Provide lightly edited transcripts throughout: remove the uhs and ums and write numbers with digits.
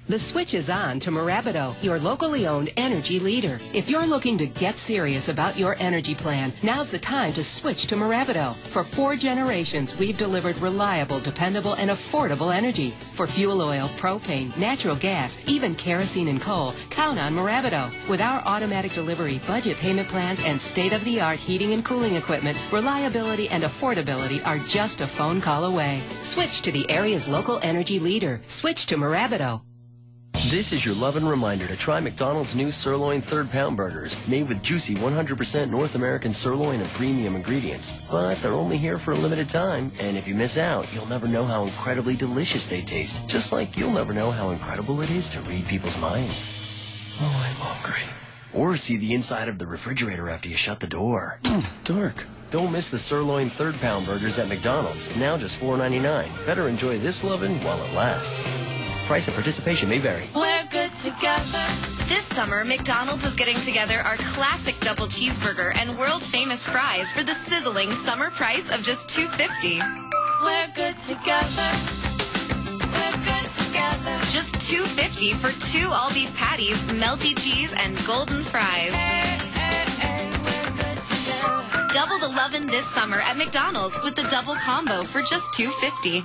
The switch is on to Marabido, your locally owned energy leader. If you're looking to get serious about your energy plan, now's the time to switch to Marabido. For 4 generations, we've delivered reliable, dependable, and affordable energy. For fuel oil, propane, natural gas, even kerosene and coal, count on Marabido. With our automatic delivery, budget payment plans, and state-of-the-art heating and cooling equipment, reliability and affordability are just a phone call away. Switch to the area's local energy leader. Switch to Marabido. This is your love and reminder to try McDonald's new sirloin third-pound burgers, made with juicy 100% North American sirloin and premium ingredients. But they're only here for a limited time, and if you miss out, you'll never know how incredibly delicious they taste, just like you'll never know how incredible it is to read people's minds. Oh, I'm hungry. Or see the inside of the refrigerator after you shut the door. Dark. Don't miss the sirloin third-pound burgers at McDonald's, now just $4.99. Better enjoy this lovin' while it lasts. Price and participation may vary. We're good together. This summer, McDonald's is getting together our classic double cheeseburger and world-famous fries for the sizzling summer price of just $2.50. We're good together. We're good together. Just $2.50 for 2 all-beef patties, melty cheese, and golden fries. Hey, we're good together. Double the lovin' this summer at McDonald's with the double combo for just $2.50.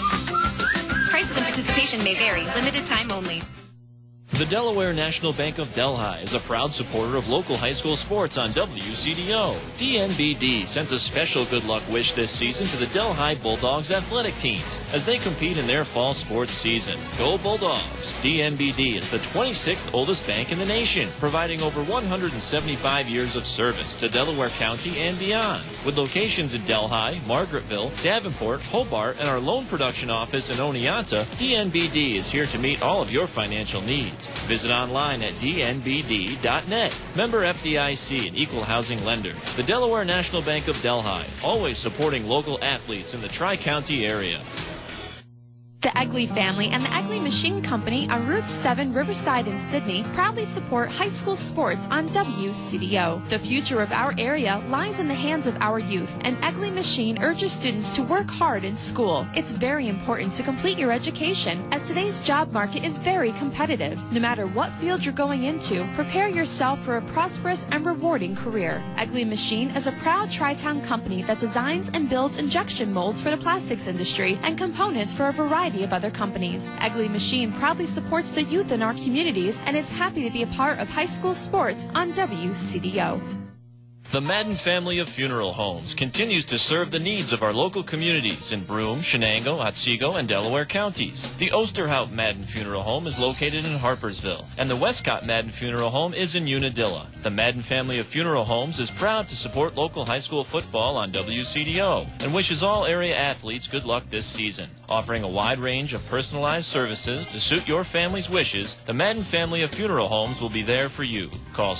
Prices and participation may vary. Limited time only. The Delaware National Bank of Delhi is a proud supporter of local high school sports on WCDO. DNBD sends a special good luck wish this season to the Delhi Bulldogs athletic teams as they compete in their fall sports season. Go Bulldogs! DNBD is the 26th oldest bank in the nation, providing over 175 years of service to Delaware County and beyond. With locations in Delhi, Margaretville, Davenport, Hobart, and our loan production office in Oneonta, DNBD is here to meet all of your financial needs. Visit online at dnbd.net. Member FDIC and equal housing lender. The Delaware National Bank of Delhi, always supporting local athletes in the Tri-County area. The Egley family and the Egley Machine Company on Route 7 Riverside in Sydney proudly support high school sports on WCDO. The future of our area lies in the hands of our youth, and Egley Machine urges students to work hard in school. It's very important to complete your education, as today's job market is very competitive. No matter what field you're going into, prepare yourself for a prosperous and rewarding career. Egley Machine is a proud Tri-Town company that designs and builds injection molds for the plastics industry and components for a variety of other companies. Egley Machine proudly supports the youth in our communities and is happy to be a part of high school sports on WCDO. The Madden family of funeral homes continues to serve the needs of our local communities in Broome, Shenango, Otsego, and Delaware counties. The Osterhout Madden Funeral Home is located in Harpersville, and the Westcott Madden Funeral Home is in Unadilla. The Madden family of funeral homes is proud to support local high school football on WCDO and wishes all area athletes good luck this season. Offering a wide range of personalized services to suit your family's wishes, the Madden family of funeral homes will be there for you. Call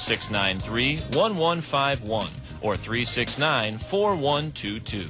693-1151 or 369-4122.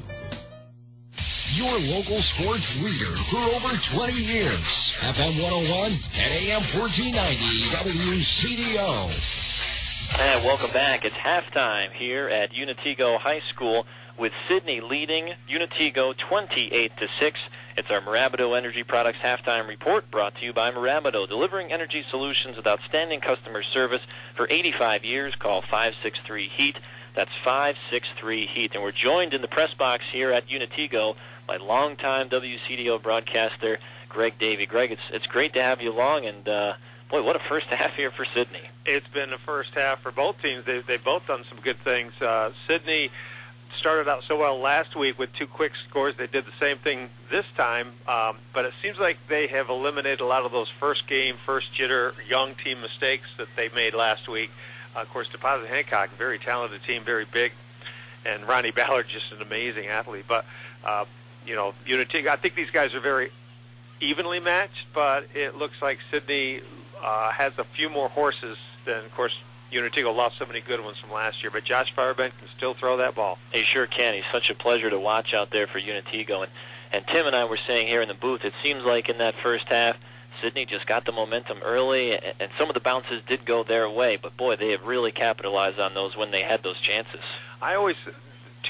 Your local sports leader for over 20 years. FM 101 and AM 1490 WCDO. And welcome back. It's halftime here at Unatego High School with Sydney leading Unatego 28-6. It's our Marabido Energy Products Halftime Report brought to you by Marabido, delivering energy solutions with outstanding customer service for 85 years. Call 563-HEAT. That's 563-HEAT. And we're joined in the press box here at Unatego by longtime WCDO broadcaster Greg Davey. Greg, it's great to have you along, and boy, what a first half here for Sydney. It's been a first half for both teams. They've both done some good things. Sydney started out so well last week with 2 quick scores. They did the same thing this time, but it seems like they have eliminated a lot of those first jitter, young team mistakes that they made last week. Of course, Deposit Hancock, very talented team, very big, and Ronnie Ballard, just an amazing athlete. But, Unatego, I think these guys are very evenly matched, but it looks like Sydney has a few more horses than, of course, Unatego lost so many good ones from last year, but Josh Firebank can still throw that ball. He sure can. He's such a pleasure to watch out there for Unatego. And Tim and I were saying here in the booth, it seems like in that first half, Sydney just got the momentum early, and some of the bounces did go their way, but boy, they have really capitalized on those when they had those chances.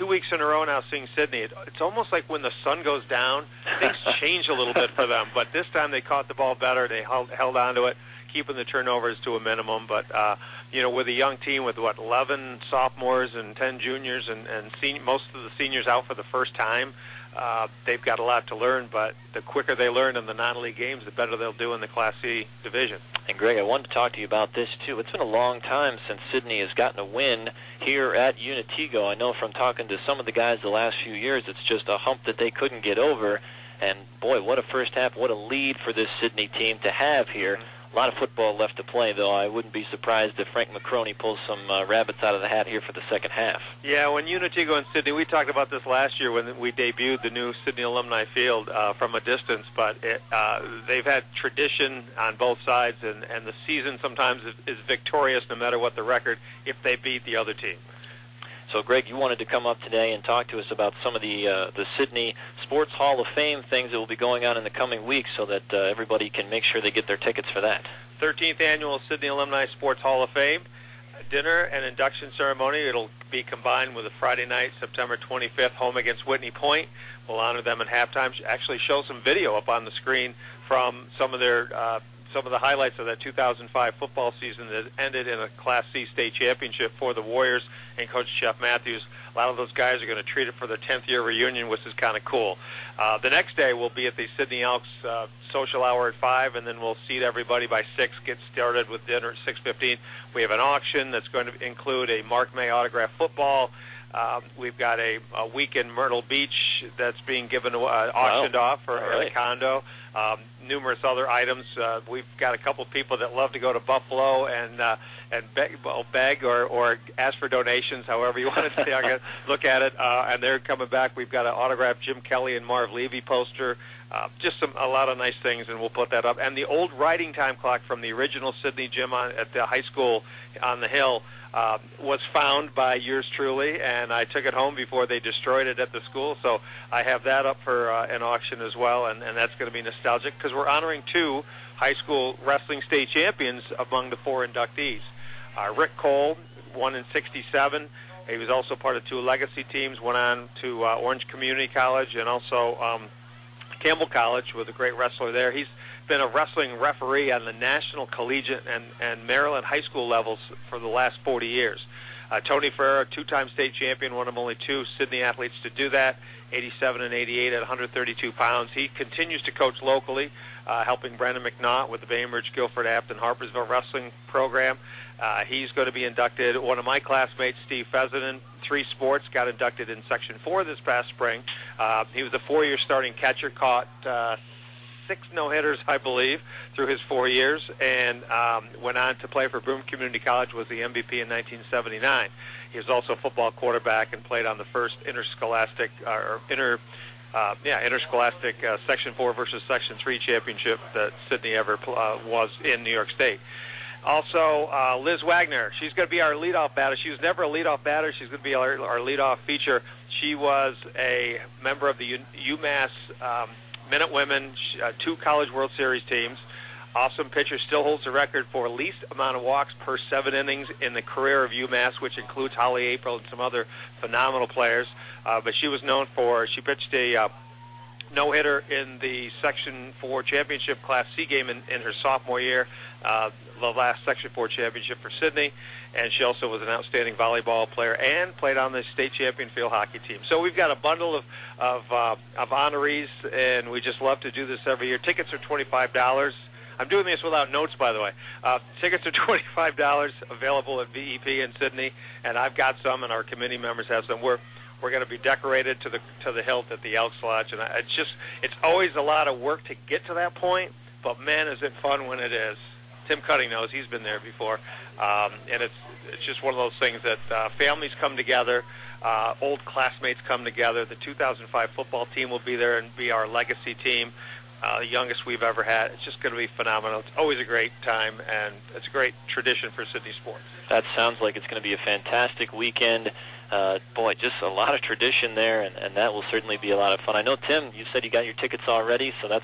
2 weeks in a row now seeing Sydney. It's almost like when the sun goes down, things change a little bit for them. But this time they caught the ball better. They held on to it, keeping the turnovers to a minimum. But, with a young team with, 11 sophomores and 10 juniors and most of the seniors out for the first time, they've got a lot to learn. But the quicker they learn in the non-league games, the better they'll do in the Class C division. And, Greg, I wanted to talk to you about this, too. It's been a long time since Sydney has gotten a win here at Unitigo. I know from talking to some of the guys the last few years, it's just a hump that they couldn't get over. And, boy, what a first half, what a lead for this Sydney team to have here. A lot of football left to play, though. I wouldn't be surprised if Frank McCroney pulls some rabbits out of the hat here for the second half. Yeah, when Unitigo and Sydney, we talked about this last year when we debuted the new Sydney Alumni Field from a distance, but they've had tradition on both sides, and the season sometimes is victorious no matter what the record if they beat the other team. So, Greg, you wanted to come up today and talk to us about some of the Sydney Sports Hall of Fame things that will be going on in the coming weeks so that everybody can make sure they get their tickets for that. 13th Annual Sydney Alumni Sports Hall of Fame. Dinner and induction ceremony. It'll be combined with a Friday night, September 25th, home against Whitney Point. We'll honor them at halftime. Actually show some video up on the screen from some of the highlights of that 2005 football season that ended in a Class C state championship for the Warriors and Coach Jeff Matthews. A lot of those guys are going to treat it for their 10th year reunion, which is kind of cool. The next day we'll be at the Sydney Elks social hour at 5, and then we'll seat everybody by 6, get started with dinner at 6:15. We have an auction that's going to include a Mark May autographed football. We've got a week in Myrtle Beach that's being given auctioned off for a condo. Numerous other items. We've got a couple of people that love to go to Buffalo and beg or ask for donations, however you want to look at it. And they're coming back. We've got an autographed Jim Kelly and Marv Levy poster. Just a lot of nice things, and we'll put that up. And the old writing time clock from the original Sydney gym at the high school on the hill was found by yours truly, and I took it home before they destroyed it at the school, so I have that up for an auction as well, and that's going to be nostalgic because we're honoring 2 high school wrestling state champions among the 4 inductees. Rick Cole won in '67. He was also part of 2 legacy teams, went on to Orange Community College and also Campbell College, was a great wrestler there. He's been a wrestling referee on the national, collegiate, and Maryland high school levels for the last 40 years. Tony Ferrer, 2-time state champion, one of only 2 Sydney athletes to do that, 87 and 88 at 132 pounds. He continues to coach locally, helping Brandon McNaught with the Bainbridge, Guilford, Afton, Harpersville wrestling program. He's going to be inducted. One of my classmates, Steve Fessenden, 3 sports, got inducted in Section 4 this past spring. He was a 4-year starting catcher, caught 6 no-hitters, I believe, through his 4 years, and went on to play for Broome Community College, was the MVP in 1979. He was also a football quarterback and played on the first interscholastic Section 4 versus Section 3 championship that Sydney ever was in New York State. Also, Liz Wagner, she's going to be our leadoff batter. She was never a leadoff batter. She's going to be our leadoff feature. She was a member of the UMass Minutewomen, 2 College World Series teams. Awesome pitcher, still holds the record for least amount of walks per 7 innings in the career of UMass, which includes Holly April and some other phenomenal players. But she was known for, she pitched a no-hitter in the Section 4 championship Class C game in her sophomore year, the last Section 4 championship for Sydney. And she also was an outstanding volleyball player and played on the state champion field hockey team. So we've got a bundle of honorees, and we just love to do this every year. Tickets are $25. I'm doing this without notes, by the way. Tickets are $25, available at VEP in Sydney, and I've got some, and our committee members have some. We're going to be decorated to the hilt at the Elks Lodge, and it's always a lot of work to get to that point, but man, is it fun when it is. Tim Cutting knows, he's been there before, and it's just one of those things that families come together, old classmates come together. The 2005 football team will be there and be our legacy team, the youngest we've ever had. It's just going to be phenomenal. It's always a great time, and it's a great tradition for Sydney sports. That sounds like it's going to be a fantastic weekend. Boy, just a lot of tradition there, and that will certainly be a lot of fun. I know, Tim, you said you got your tickets already, so that's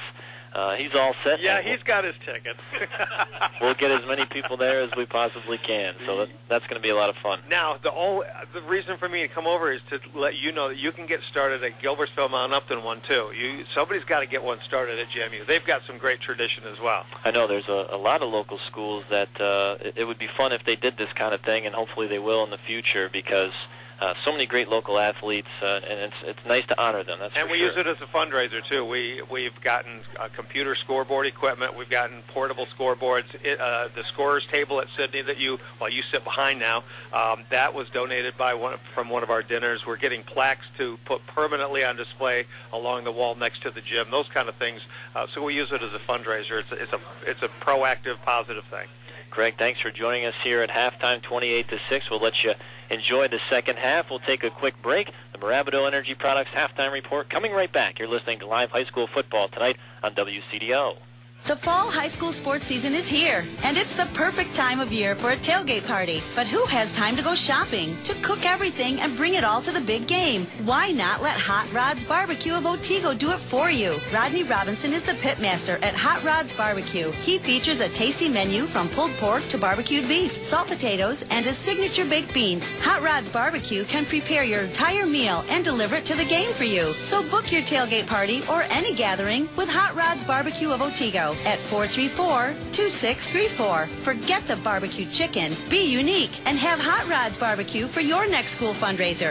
He's all set. Yeah, he's got his ticket. We'll get as many people there as we possibly can, so that's going to be a lot of fun. Now, the reason for me to come over is to let you know that you can get started at Gilbertsville Mount Upton one, too. Somebody's got to get one started at JMU. They've got some great tradition as well. I know there's a lot of local schools that it would be fun if they did this kind of thing, and hopefully they will in the future, because so many great local athletes, and it's nice to honor them. That's and for we sure. use it as a fundraiser too. We've gotten computer scoreboard equipment. We've gotten portable scoreboards. The scorers table at Sydney that you sit behind now, that was donated from one of our dinners. We're getting plaques to put permanently on display along the wall next to the gym. Those kind of things. So we use it as a fundraiser. It's a proactive, positive thing. Greg, thanks for joining us here at halftime, 28-6. We'll let you enjoy the second half. We'll take a quick break. The Marabido Energy Products halftime report coming right back. You're listening to live high school football tonight on WCDO. The fall high school sports season is here, and it's the perfect time of year for a tailgate party. But who has time to go shopping, to cook everything, and bring it all to the big game? Why not let Hot Rods Barbecue of Otsego do it for you? Rodney Robinson is the pitmaster at Hot Rods Barbecue. He features a tasty menu from pulled pork to barbecued beef, salt potatoes, and his signature baked beans. Hot Rods Barbecue can prepare your entire meal and deliver it to the game for you. So book your tailgate party or any gathering with Hot Rods Barbecue of Otsego at 434-2634. Forget the barbecue chicken. Be unique and have Hot Rods Barbecue for your next school fundraiser.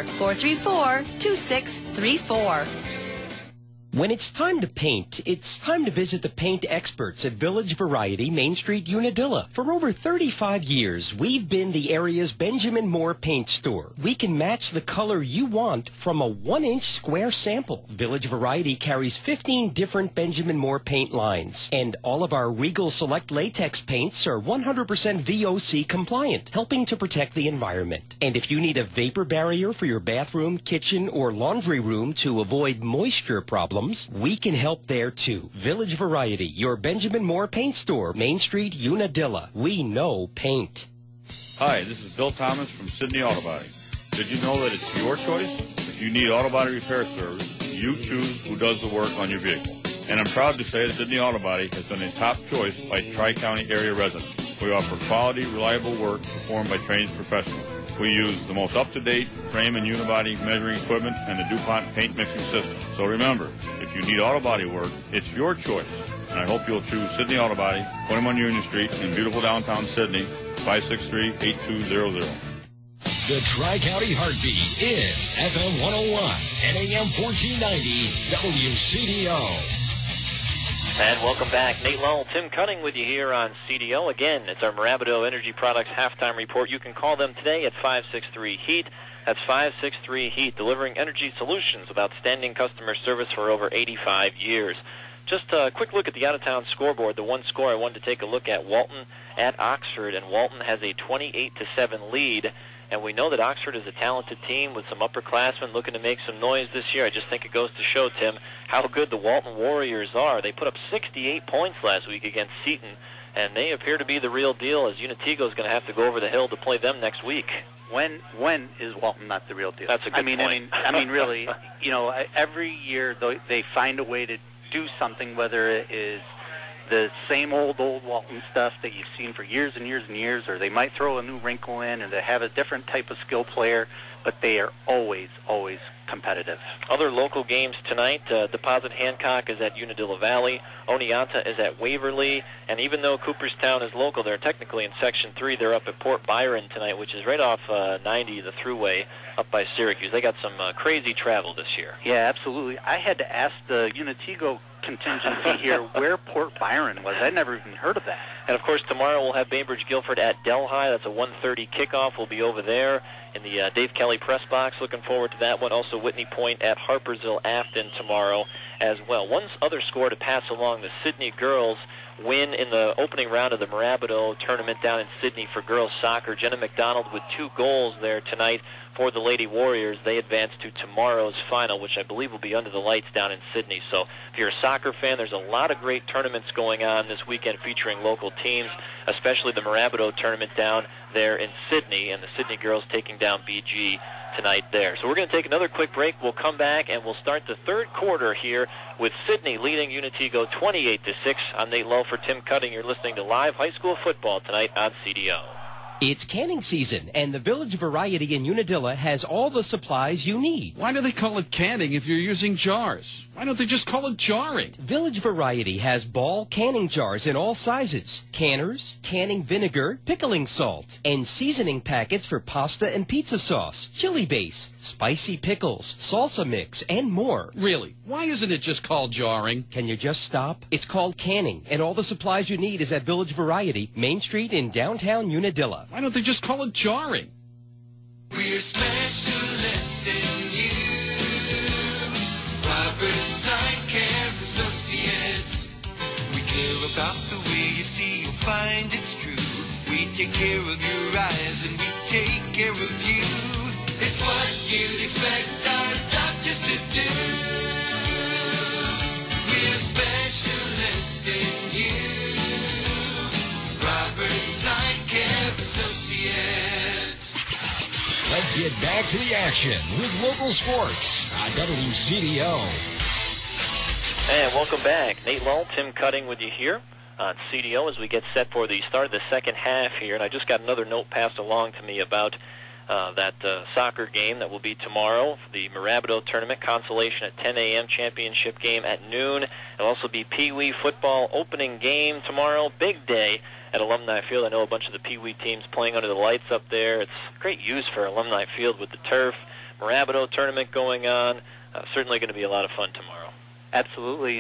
434-2634. When it's time to paint, it's time to visit the paint experts at Village Variety, Main Street, Unadilla. For over 35 years, we've been the area's Benjamin Moore paint store. We can match the color you want from a 1-inch square sample. Village Variety carries 15 different Benjamin Moore paint lines, and all of our Regal Select latex paints are 100% VOC compliant, helping to protect the environment. And if you need a vapor barrier for your bathroom, kitchen, or laundry room to avoid moisture problems, we can help there too. Village Variety, your Benjamin Moore paint store, Main Street, Unadilla. We know paint. Hi, this is Bill Thomas from Sydney Auto Body. Did you know that it's your choice? If you need auto body repair service, you choose who does the work on your vehicle. And I'm proud to say that Sydney Auto Body has been a top choice by Tri-County area residents. We offer quality, reliable work performed by trained professionals. We use the most up-to-date frame and unibody measuring equipment and the DuPont paint mixing system. So remember, if you need auto body work, it's your choice. And I hope you'll choose Sydney Auto Body, 21 Union Street in beautiful downtown Sydney, 563-8200. The Tri-County Heartbeat is FM 101 and AM 1490 WCDO. And welcome back. Nate Lowell, Tim Cunning with you here on CDO. Again, it's our Marabido Energy Products halftime report. You can call them today at 563-HEAT. That's 563-HEAT, delivering energy solutions with outstanding customer service for over 85 years. Just a quick look at the out-of-town scoreboard. The one score I wanted to take a look at, Walton at Oxford, and Walton has a 28-7 lead. And we know that Oxford is a talented team with some upperclassmen looking to make some noise this year. I just think it goes to show, Tim, how good the Walton Warriors are. They put up 68 points last week against Seton, and they appear to be the real deal, as Unatego is going to have to go over the hill to play them next week. When is Walton not the real deal? That's a good point. I mean, really, every year they find a way to do something, whether it is the same old Walton stuff that you've seen for years and years and years, or they might throw a new wrinkle in, or they have a different type of skill player, but they are always competitive. Other local games tonight, Deposit Hancock is at Unadilla Valley, Oneonta is at Waverly, and even though Cooperstown is local, they're technically in Section 3. They're up at Port Byron tonight, which is right off 90, the thruway, up by Syracuse. They got some crazy travel this year. Yeah, absolutely. I had to ask the Unatego contingency here where Port Byron was. I'd never even heard of that. And, of course, tomorrow we'll have Bainbridge Guilford at Delhi. That's a 1:30 kickoff. We'll be over there in the Dave Kelly press box. Looking forward to that one. Also, Whitney Point at Harpersville Afton tomorrow as well. One other score to pass along, the Sydney girls win in the opening round of the Marabido tournament down in Sydney for girls soccer. Jenna McDonald with 2 goals there tonight for the Lady Warriors. They advance to tomorrow's final, which I believe will be under the lights down in Sydney. So if you're a soccer fan, there's a lot of great tournaments going on this weekend featuring local teams, especially the Marabido tournament down there in Sydney, and the Sydney girls taking down BG tonight there. So we're going to take another quick break. We'll come back and we'll start the third quarter here with Sidney leading Unitigo 28-6. I'm Nate Lowe for Tim Cutting. You're listening to live high school football tonight on CDO. It's canning season, and the Village Variety in Unadilla has all the supplies you need. Why do they call it canning if you're using jars? Why don't they just call it jarring? Village Variety has ball canning jars in all sizes, canners, canning vinegar, pickling salt, and seasoning packets for pasta and pizza sauce, chili base, spicy pickles, salsa mix, and more. Really? Why isn't it just called jarring? Can you just stop? It's called canning, and all the supplies you need is at Village Variety, Main Street in downtown Unadilla. Why don't they just call it jarring? We're specialists in you. Robert Care Associates. We care about the way you see. You'll find it's true. We take care of your eyes and we take care of you. It's what you'd expect our doctors to do. We're specialists in you. Robert Care Associates. Let's get back to the action with local sports on WCDO. And welcome back. Nate Lull, Tim Cutting with you here on CDO as we get set for the start of the second half here. And I just got another note passed along to me about that soccer game that will be tomorrow, the Mirabito Tournament, consolation at 10 a.m., championship game at noon. It'll also be Pee Wee football opening game tomorrow, big day at Alumni Field. I know a bunch of the Pee Wee teams playing under the lights up there. It's great use for Alumni Field with the turf. Mirabito Tournament going on. Certainly going to be a lot of fun tomorrow. Absolutely,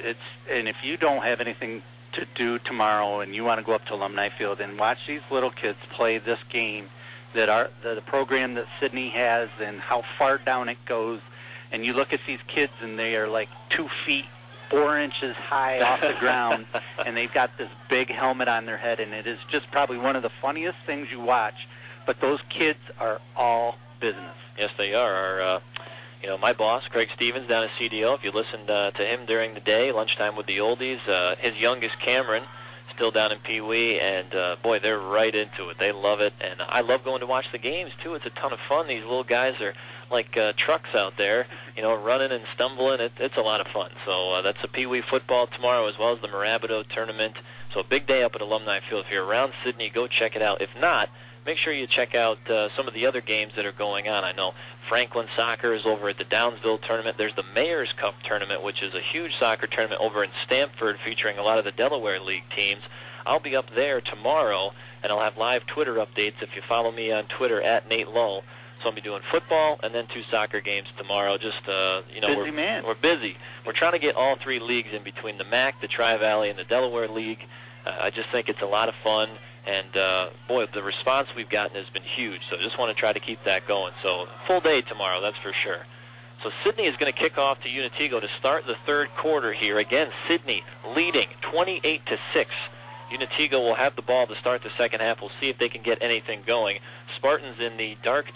and if you don't have anything to do tomorrow and you want to go up to Alumni Field and watch these little kids play this game, that the program that Sidney has and how far down it goes, and you look at these kids and they are like 2 feet 4 inches high off the ground, and they've got this big helmet on their head, and it is just probably one of the funniest things you watch. But those kids are all business. Yes, they are. My boss, Craig Stevens, down at CDO, if you listened to him during the day, lunchtime with the oldies, his youngest, Cameron, still down in Pee Wee, and boy, they're right into it. They love it, and I love going to watch the games, too. It's a ton of fun. These little guys are like trucks out there, running and stumbling. It's a lot of fun. So that's a Pee Wee football tomorrow as well as the Mirabito Tournament. So a big day up at Alumni Field. If you're around Sidney, go check it out. If not, make sure you check out some of the other games that are going on. I know Franklin Soccer is over at the Downsville Tournament. There's the Mayor's Cup Tournament, which is a huge soccer tournament over in Stamford featuring a lot of the Delaware League teams. I'll be up there tomorrow, and I'll have live Twitter updates if you follow me on Twitter at Nate Lull. So I'll be doing football and then 2 soccer games tomorrow. Just, busy man. We're busy. We're trying to get all 3 leagues in between the MAC, the Tri-Valley, and the Delaware League. I just think it's a lot of fun. And, boy, the response we've gotten has been huge. So I just want to try to keep that going. So full day tomorrow, that's for sure. So Sidney is going to kick off to Unitigo to start the third quarter here. Again, Sidney leading 28-6. Unitigo will have the ball to start the second half. We'll see if they can get anything going. Spartans in the dark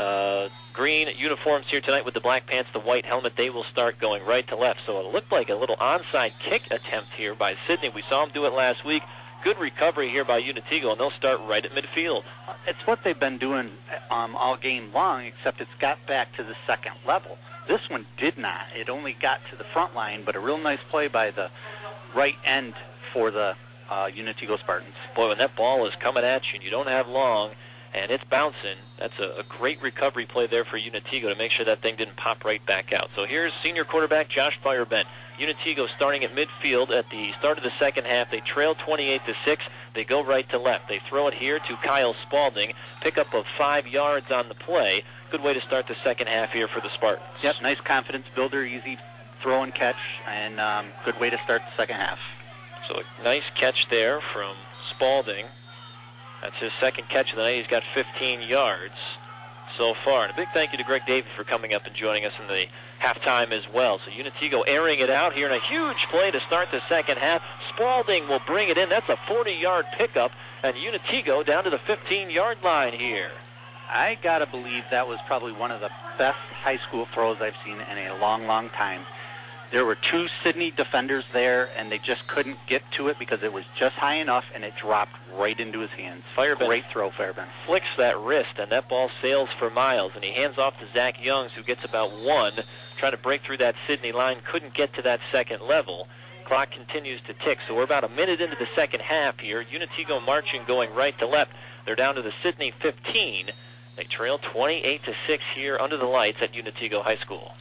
green uniforms here tonight with the black pants, the white helmet. They will start going right to left. So it looked like a little onside kick attempt here by Sidney. We saw him do it last week. Good recovery here by Unitigo, and they'll start right at midfield. It's what they've been doing all game long, except it's got back to the second level. This one did not. It only got to the front line, but a real nice play by the right end for the Unitigo Spartans. Boy, when that ball is coming at you and you don't have long and it's bouncing, that's a great recovery play there for Unitigo to make sure that thing didn't pop right back out. So here's senior quarterback Josh Firebent. Unitigo starting at midfield at the start of the second half. They trail 28-6. They go right to left. They throw it here to Kyle Spalding. Pickup of 5 yards on the play. Good way to start the second half here for the Spartans. Yep, nice confidence builder, easy throw and catch, and good way to start the second half. So a nice catch there from Spalding. That's his second catch of the night. He's got 15 yards so far. And a big thank you to Greg Davey for coming up and joining us in the halftime as well. So Unitigo airing it out here in a huge play to start the second half. Spalding will bring it in. That's a 40-yard pickup, and Unitigo down to the 15-yard line here. I got to believe that was probably one of the best high school throws I've seen in a long, long time. There were two Sydney defenders there, and they just couldn't get to it because it was just high enough, and it dropped right into his hands. Great throw, Fairbairn. Flicks that wrist, and that ball sails for miles, and he hands off to Zach Youngs, who gets about one, trying to break through that Sydney line, couldn't get to that second level. Clock continues to tick, so we're about a minute into the second half here. Unitigo marching, going right to left. They're down to the Sydney 15. They trail 28-6 here under the lights at Unitigo High School.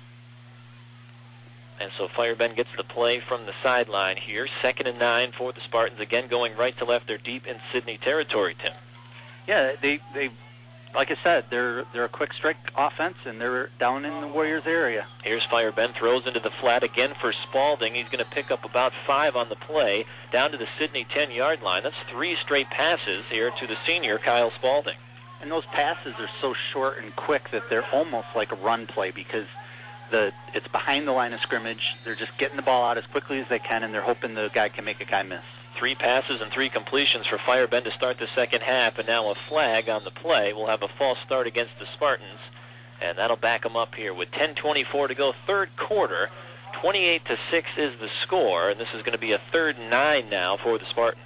And so Firebend gets the play from the sideline here. 2nd and 9 for the Spartans. Again, going right to left. They're deep in Sydney territory, Tim. Yeah, they like I said, they're a quick strike offense, and they're down in the Warriors area. Here's Firebend, throws into the flat again for Spalding. He's going to pick up about 5 on the play, down to the Sydney 10-yard line. That's 3 straight passes here to the senior, Kyle Spalding. And those passes are so short and quick that they're almost like a run play because it's behind the line of scrimmage. They're just getting the ball out as quickly as they can, and they're hoping the guy can make a guy miss. 3 passes and 3 completions for Firebend to start the second half, and now a flag on the play. We'll have a false start against the Spartans, and that'll back them up here with 10:24 to go, third quarter. 28-6 is the score, and this is going to be a 3rd and 9 now for the Spartans.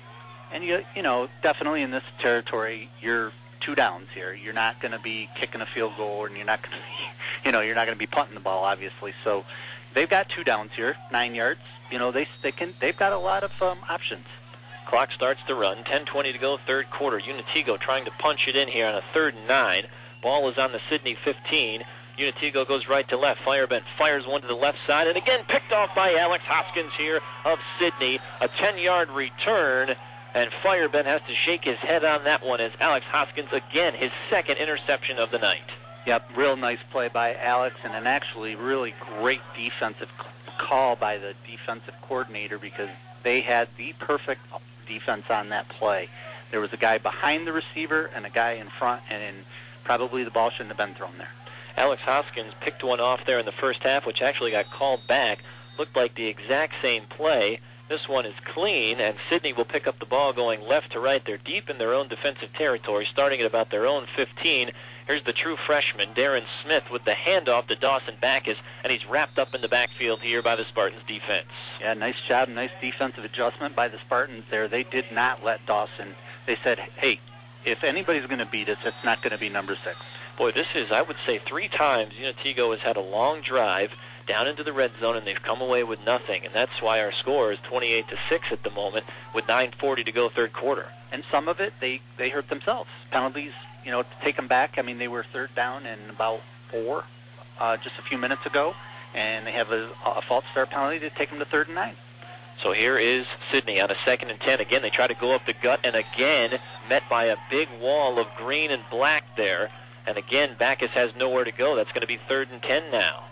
And you know, definitely in this territory, you're 2 downs here. You're not going to be kicking a field goal, and you're not going to be, you're not going to be punting the ball, obviously. So they've got 2 downs here, 9 yards. They've got a lot of options. Clock starts to run. 10:20 to go, third quarter. Unitigo trying to punch it in here on a 3rd and 9. Ball is on the Sydney 15. Unitigo goes right to left. Firebend fires one to the left side, and again picked off by Alex Hoskins here of Sydney. A 10-yard return, and Firebend has to shake his head on that one as Alex Hoskins, again, his 2nd interception of the night. Yep, real nice play by Alex, and an actually really great defensive call by the defensive coordinator because they had the perfect defense on that play. There was a guy behind the receiver and a guy in front, and probably the ball shouldn't have been thrown there. Alex Hoskins picked one off there in the first half, which actually got called back. Looked like the exact same play. This one is clean, and Sydney will pick up the ball going left to right. They're deep in their own defensive territory, starting at about their own 15. Here's the true freshman, Darren Smith, with the handoff to Dawson Backus, and he's wrapped up in the backfield here by the Spartans defense. Yeah, nice job, nice defensive adjustment by the Spartans there. They did not let Dawson. They said, hey, if anybody's going to beat us, it's not going to be number 6. Boy, this is, I would say, 3 times Unitigo has had a long drive down into the red zone, and they've come away with nothing, and that's why our score is 28-6 at the moment with 9:40 to go, third quarter. And some of it, they hurt themselves. Penalties, to take them back. I mean, they were 3rd down and about 4 just a few minutes ago, and they have a false start penalty to take them to 3rd and 9. So here is Sydney on a 2nd and 10. Again, they try to go up the gut, and again met by a big wall of green and black there. And again, Backus has nowhere to go. That's going to be 3rd and 10 now.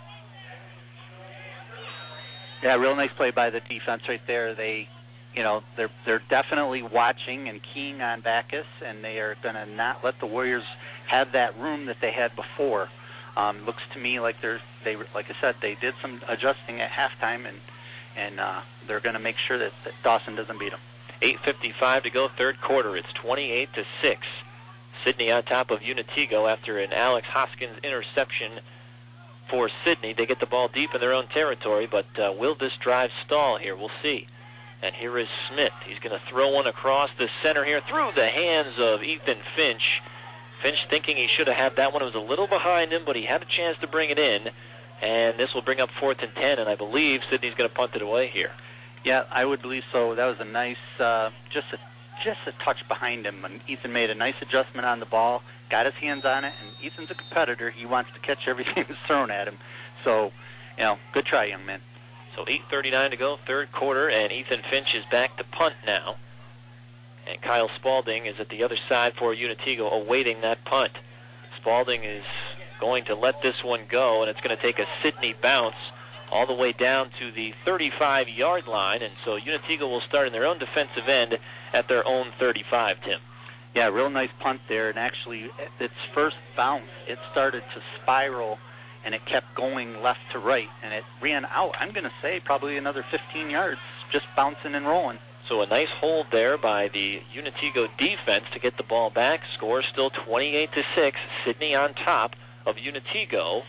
Yeah, real nice play by the defense right there. They're definitely watching and keying on Backus, and they are going to not let the Warriors have that room that they had before. Looks to me like like I said, they did some adjusting at halftime, and they're going to make sure that Dawson doesn't beat them. 8:55 to go, third quarter. It's 28-6. Sydney on top of Unitigo after an Alex Hoskins interception for Sydney. They get the ball deep in their own territory, but will this drive stall here? We'll see. And here is Smith. He's going to throw one across the center here through the hands of Ethan Finch. Finch thinking he should have had that one. It was a little behind him, but he had a chance to bring it in. And this will bring up 4th and 10, and I believe Sydney's going to punt it away here. Yeah, I would believe so. That was a nice, just a touch behind him. And Ethan made a nice adjustment on the ball, got his hands on it, and Ethan's a competitor. He wants to catch everything that's thrown at him. So, good try, young man. So 8:39 to go, third quarter, and Ethan Finch is back to punt now. And Kyle Spalding is at the other side for Unitigo awaiting that punt. Spalding is going to let this one go, and it's going to take a Sydney bounce all the way down to the 35-yard line, and so Unitigo will start in their own defensive end at their own 35, Tim. Yeah, real nice punt there, and actually its first bounce, it started to spiral, and it kept going left to right, and it ran out, I'm going to say, probably another 15 yards, just bouncing and rolling. So a nice hold there by the Unitigo defense to get the ball back. Score still 28-6. Sydney on top of Unitigo.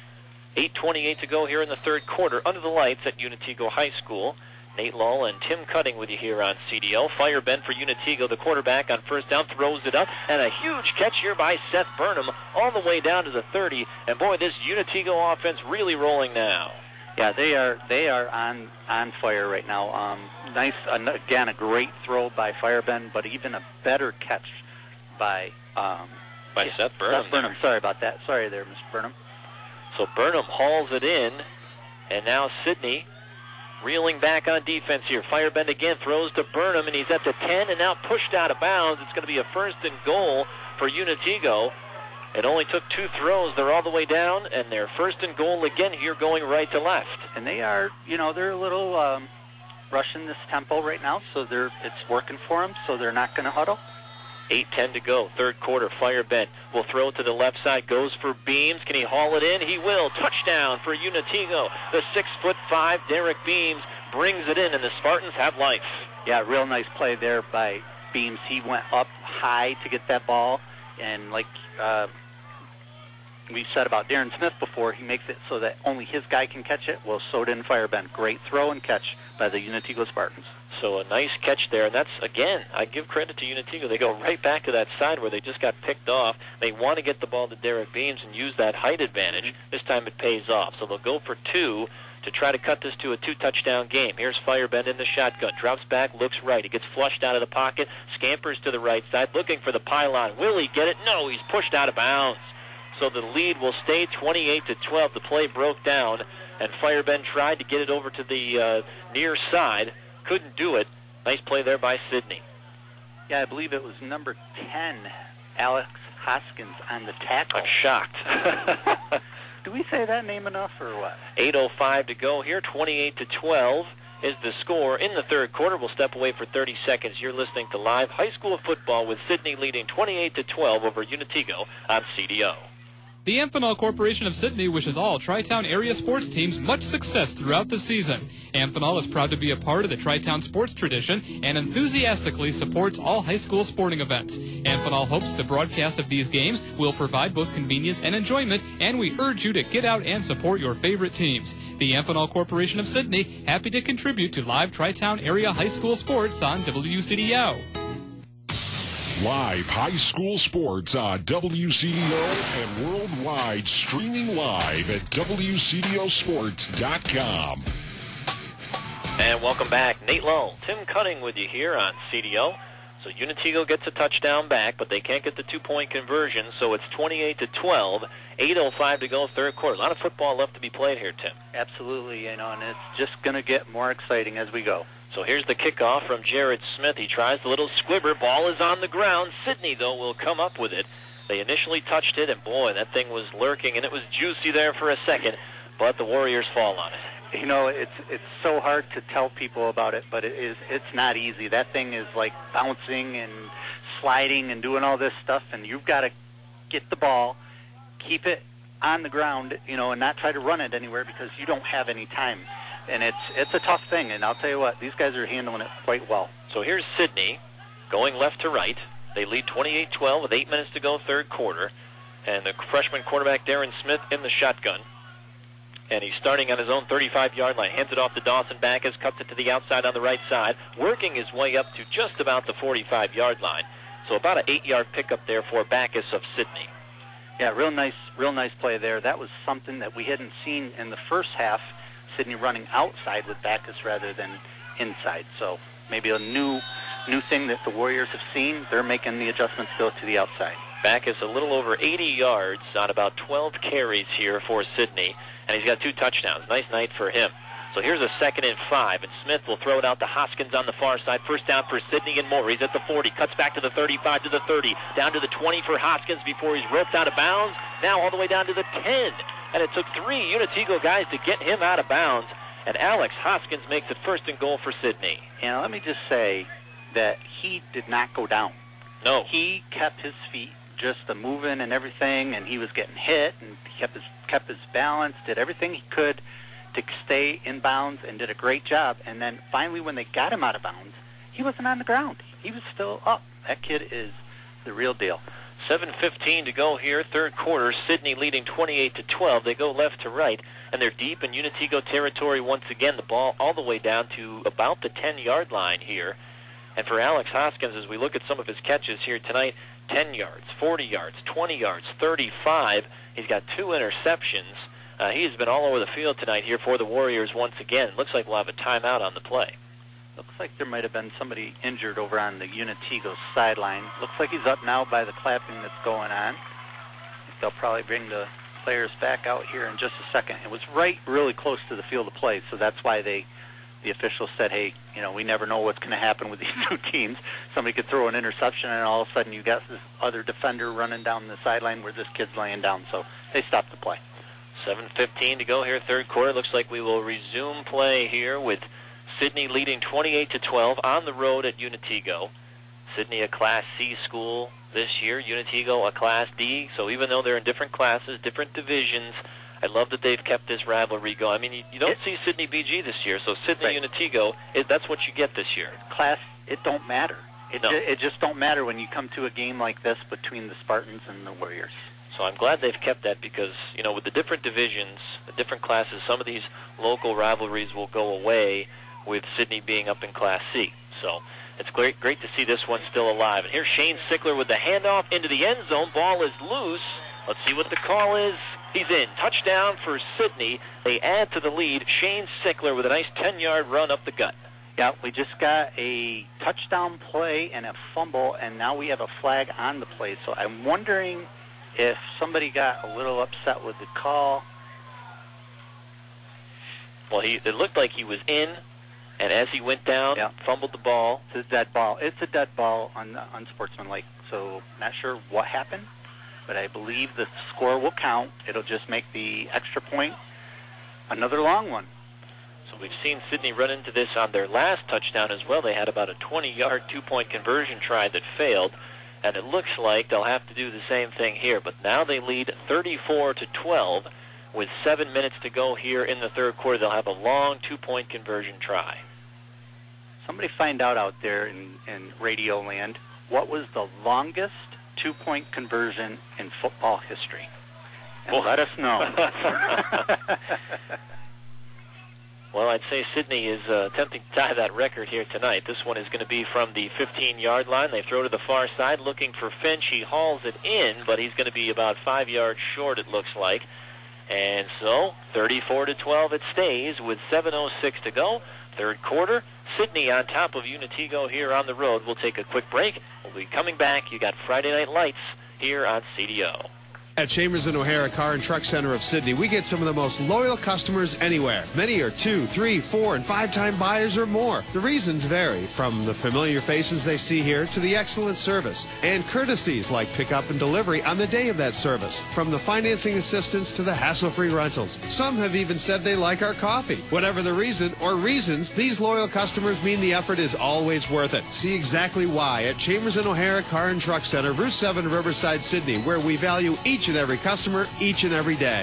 8:28 to go here in the third quarter. Under the lights at Unitego High School. Nate Lull and Tim Cutting with you here on CDL. Fire bend for Unitego. The quarterback on first down throws it up. And a huge catch here by Seth Burnham all the way down to the 30. And, boy, this Unitego offense really rolling now. Yeah, they are on fire right now. Nice, again, a great throw by Firebend, but even a better catch by Seth Burnham. Seth Burnham. Sorry about that. Sorry there, Mr. Burnham. So Burnham hauls it in, and now Sidney reeling back on defense here. Firebend again throws to Burnham, and he's at the 10 and now pushed out of bounds. It's going to be a first and goal for Unitego. It only took 2 throws. They're all the way down, and they're first and goal again here going right to left. And they are, they're a little rushing this tempo right now, so it's working for them, so they're not going to huddle. 8:10 to go, third quarter. Firebend will throw to the left side, goes for Beams. Can he haul it in? He will. Touchdown for Unitego. The 6'5" Derek Beams brings it in, and the Spartans have life. Yeah, real nice play there by Beams. He went up high to get that ball, and like we said about Darren Smith before, he makes it so that only his guy can catch it. Well, so did Firebend. Great throw and catch by the Unitego Spartans. So a nice catch there, and that's, again, I give credit to Unitego. They go right back to that side where they just got picked off. They want to get the ball to Derek Beams and use that height advantage. This time it pays off. So they'll go for 2 to try to cut this to a 2-touchdown game. Here's Firebend in the shotgun. Drops back, looks right. He gets flushed out of the pocket, scampers to the right side, looking for the pylon. Will he get it? No, he's pushed out of bounds. So the lead will stay 28-12. The play broke down, and Firebend tried to get it over to the near side. Couldn't do it. Nice play there by Sidney. Yeah, I believe it was number 10, Alex Hoskins, on the tackle. I'm shocked. Do we say that name enough or what? 8:05 to go here. 28-12 is the score in the third quarter. We'll step away for 30 seconds. You're listening to live high school football with Sidney leading 28-12 over Unitego on CDO. The Amphenol Corporation of Sidney wishes all Tri-Town area sports teams much success throughout the season. Amphenol is proud to be a part of the Tri-Town sports tradition and enthusiastically supports all high school sporting events. Amphenol hopes the broadcast of these games will provide both convenience and enjoyment, and we urge you to get out and support your favorite teams. The Amphenol Corporation of Sidney, happy to contribute to live Tri-Town area high school sports on WCDO. Live high school sports on WCDO and worldwide, streaming live at WCDOsports.com. And welcome back. Nate Lull, Tim Cutting with you here on CDO. So Unitego gets a touchdown back, but they can't get the 2-point conversion, so it's 28-12. 8:05 to go, third quarter. A lot of football left to be played here, Tim. Absolutely, and it's just going to get more exciting as we go. So here's the kickoff from Jared Smith. He tries the little squibber. Ball is on the ground. Sidney, though, will come up with it. They initially touched it, and boy, that thing was lurking, and it was juicy there for a second, but the Warriors fall on it. It's so hard to tell people about it, but it's not easy. That thing is like bouncing and sliding and doing all this stuff, and you've got to get the ball, keep it on the ground, and not try to run it anywhere because you don't have any time. And it's a tough thing, and I'll tell you what, these guys are handling it quite well. So here's Sidney going left to right. They lead 28-12 with 8 minutes to go, third quarter. And the freshman quarterback, Darren Smith, in the shotgun. And he's starting on his own 35-yard line. Hands it off to Dawson Backus, cuts it to the outside on the right side, working his way up to just about the 45-yard line. So about an 8-yard pickup there for Backus of Sidney. Yeah, real nice play there. That was something that we hadn't seen in the first half. Sidney running outside with Backus rather than inside. So maybe a new thing that the Warriors have seen. They're making the adjustments to go to the outside. Backus a little over 80 yards on about 12 carries here for Sidney, and he's got 2 touchdowns. Nice night for him. So here's a 2nd and 5, and Smith will throw it out to Hoskins on the far side. First down for Sidney and more. He's at the 40, cuts back to the 35, to the 30, down to the 20 for Hoskins before he's roped out of bounds. Now all the way down to the 10. And it took 3 Unitego guys to get him out of bounds. And Alex Hoskins makes it first and goal for Sidney. And let me just say that he did not go down. No. He kept his feet just moving and everything, and he was getting hit, and he kept his balance, did everything he could to stay in bounds, and did a great job. And then finally when they got him out of bounds, he wasn't on the ground. He was still up. That kid is the real deal. 7:15 to go here, third quarter. Sidney leading 28-12. They go left to right, and they're deep in Unitigo territory once again. The ball all the way down to about the 10-yard line here. And for Alex Hoskins, as we look at some of his catches here tonight, 10 yards, 40 yards, 20 yards, 35. He's got 2 interceptions. He's been all over the field tonight here for the Warriors once again. Looks like we'll have a timeout on the play. Looks like there might have been somebody injured over on the Unitigo sideline. Looks like he's up now by the clapping that's going on. They'll probably bring the players back out here in just a second. It was right really close to the field of play, so that's why the officials said, hey, we never know what's going to happen with these two teams. Somebody could throw an interception, and all of a sudden you got this other defender running down the sideline where this kid's laying down, so they stopped the play. 7:15 to go here, third quarter. Looks like we will resume play here with Sidney leading 28-12 on the road at Unitigo. Sidney a Class C school this year, Unitigo a Class D. So even though they're in different classes, different divisions, I love that they've kept this rivalry going. I mean, you don't see Sidney BG this year, so Sidney Unitigo, that's what you get this year. Class, it don't matter. It just don't matter when you come to a game like this between the Spartans and the Warriors. So I'm glad they've kept that because, with the different divisions, the different classes, some of these local rivalries will go away with Sidney being up in Class C. So it's great to see this one still alive. And here's Shane Sickler with the handoff into the end zone. Ball is loose. Let's see what the call is. He's in. Touchdown for Sidney. They add to the lead. Shane Sickler with a nice 10-yard run up the gut. Yeah, we just got a touchdown play and a fumble, and now we have a flag on the play. So I'm wondering if somebody got a little upset with the call. Well, it looked like he was in, and as he went down, fumbled the ball. It's a dead ball. It's a dead ball, unsportsmanlike. So not sure what happened, but I believe the score will count. It'll just make the extra point another long one. So we've seen Sidney run into this on their last touchdown as well. They had about a 20-yard two-point conversion try that failed. And it looks like they'll have to do the same thing here. But now they lead 34-12 with 7 minutes to go here in the third quarter. They'll have a long two-point conversion try. Somebody find out there in Radio Land, what was the longest two-point conversion in football history? And let us know. Well, I'd say Sidney is attempting to tie that record here tonight. This one is going to be from the 15-yard line. They throw to the far side looking for Finch. He hauls it in, but he's going to be about 5 yards short, it looks like. And so 34-12 it stays with 7:06 to go. Third quarter, Sidney on top of Unitigo here on the road. We'll take a quick break. We'll be coming back. You got Friday Night Lights here on CDO. At Chambers and O'Hara Car and Truck Center of Sidney, we get some of the most loyal customers anywhere. Many are 2, 3, 4, and 5-time buyers or more. The reasons vary, from the familiar faces they see here to the excellent service and courtesies like pickup and delivery on the day of that service. From the financing assistance to the hassle-free rentals. Some have even said they like our coffee. Whatever the reason or reasons, these loyal customers mean the effort is always worth it. See exactly why at Chambers and O'Hara Car and Truck Center, Route 7, Riverside, Sidney, where we value each and every customer, each and every day.